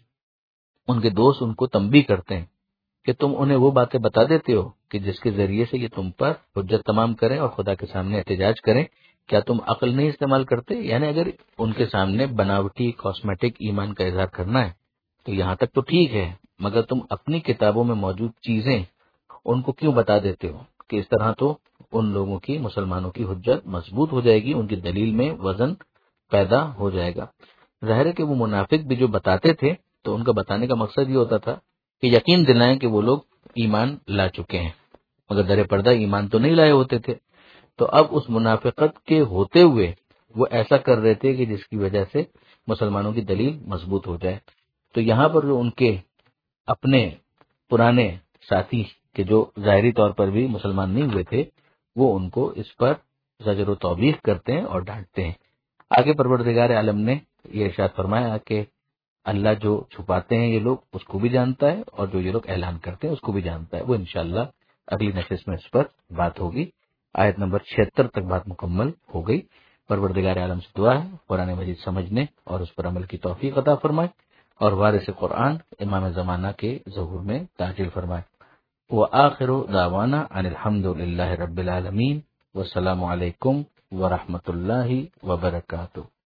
ان کے دوست ان کو تنبیہ کرتے ہیں کہ تم انہیں وہ باتیں بتا دیتے ہو کہ جس کے ذریعے سے یہ تم پر حجت تمام کریں اور خدا کے سامنے احتجاج کریں، کیا تم عقل نہیں استعمال کرتے؟ یعنی اگر ان کے سامنے بناوٹی کاسمیٹک ایمان کا اظہار کرنا ہے تو یہاں تک تو ٹھیک ہے، مگر تم اپنی کتابوں میں موجود چیزیں ان کو کیوں بتا دیتے ہو؟ کہ اس طرح تو ان لوگوں کی، مسلمانوں کی حجت مضبوط ہو جائے گی، ان کی دلیل میں وزن پیدا ہو جائے گا۔ ظاہر ہے کہ وہ منافق بھی جو بتاتے تھے تو ان کا بتانے کا مقصد یہ ہوتا تھا کہ یقین دلائیں کہ وہ لوگ ایمان لا چکے ہیں، مگر در پردہ ایمان تو نہیں لائے ہوتے تھے۔ تو اب اس منافقت کے ہوتے ہوئے وہ ایسا کر رہے تھے کہ جس کی وجہ سے مسلمانوں کی دلیل مضبوط ہو جائے۔ تو یہاں پر جو ان کے اپنے پرانے ساتھی کہ جو ظاہری طور پر بھی مسلمان نہیں ہوئے تھے، وہ ان کو اس پر زجر و توبیخ کرتے ہیں اور ڈانٹتے ہیں۔ آگے پروردگار عالم نے یہ ارشاد فرمایا کہ اللہ جو چھپاتے ہیں یہ لوگ اس کو بھی جانتا ہے، اور جو یہ لوگ اعلان کرتے ہیں اس کو بھی جانتا ہے۔ وہ انشاءاللہ اگلی نشست میں اس پر بات ہوگی۔ آیت نمبر چھہتر تک بات مکمل ہو گئی۔ پروردگار عالم سے دعا ہے قرآن مجید سمجھنے اور اس پر عمل کی توفیق عطا فرمائے، اور وارث قرآن امام زمانہ کے ظہور میں تعجیل فرمائے۔ وآخر دعوانا ان الحمد للہ رب العالمین، والسلام علیکم ورحمۃ اللہ وبرکاتہ۔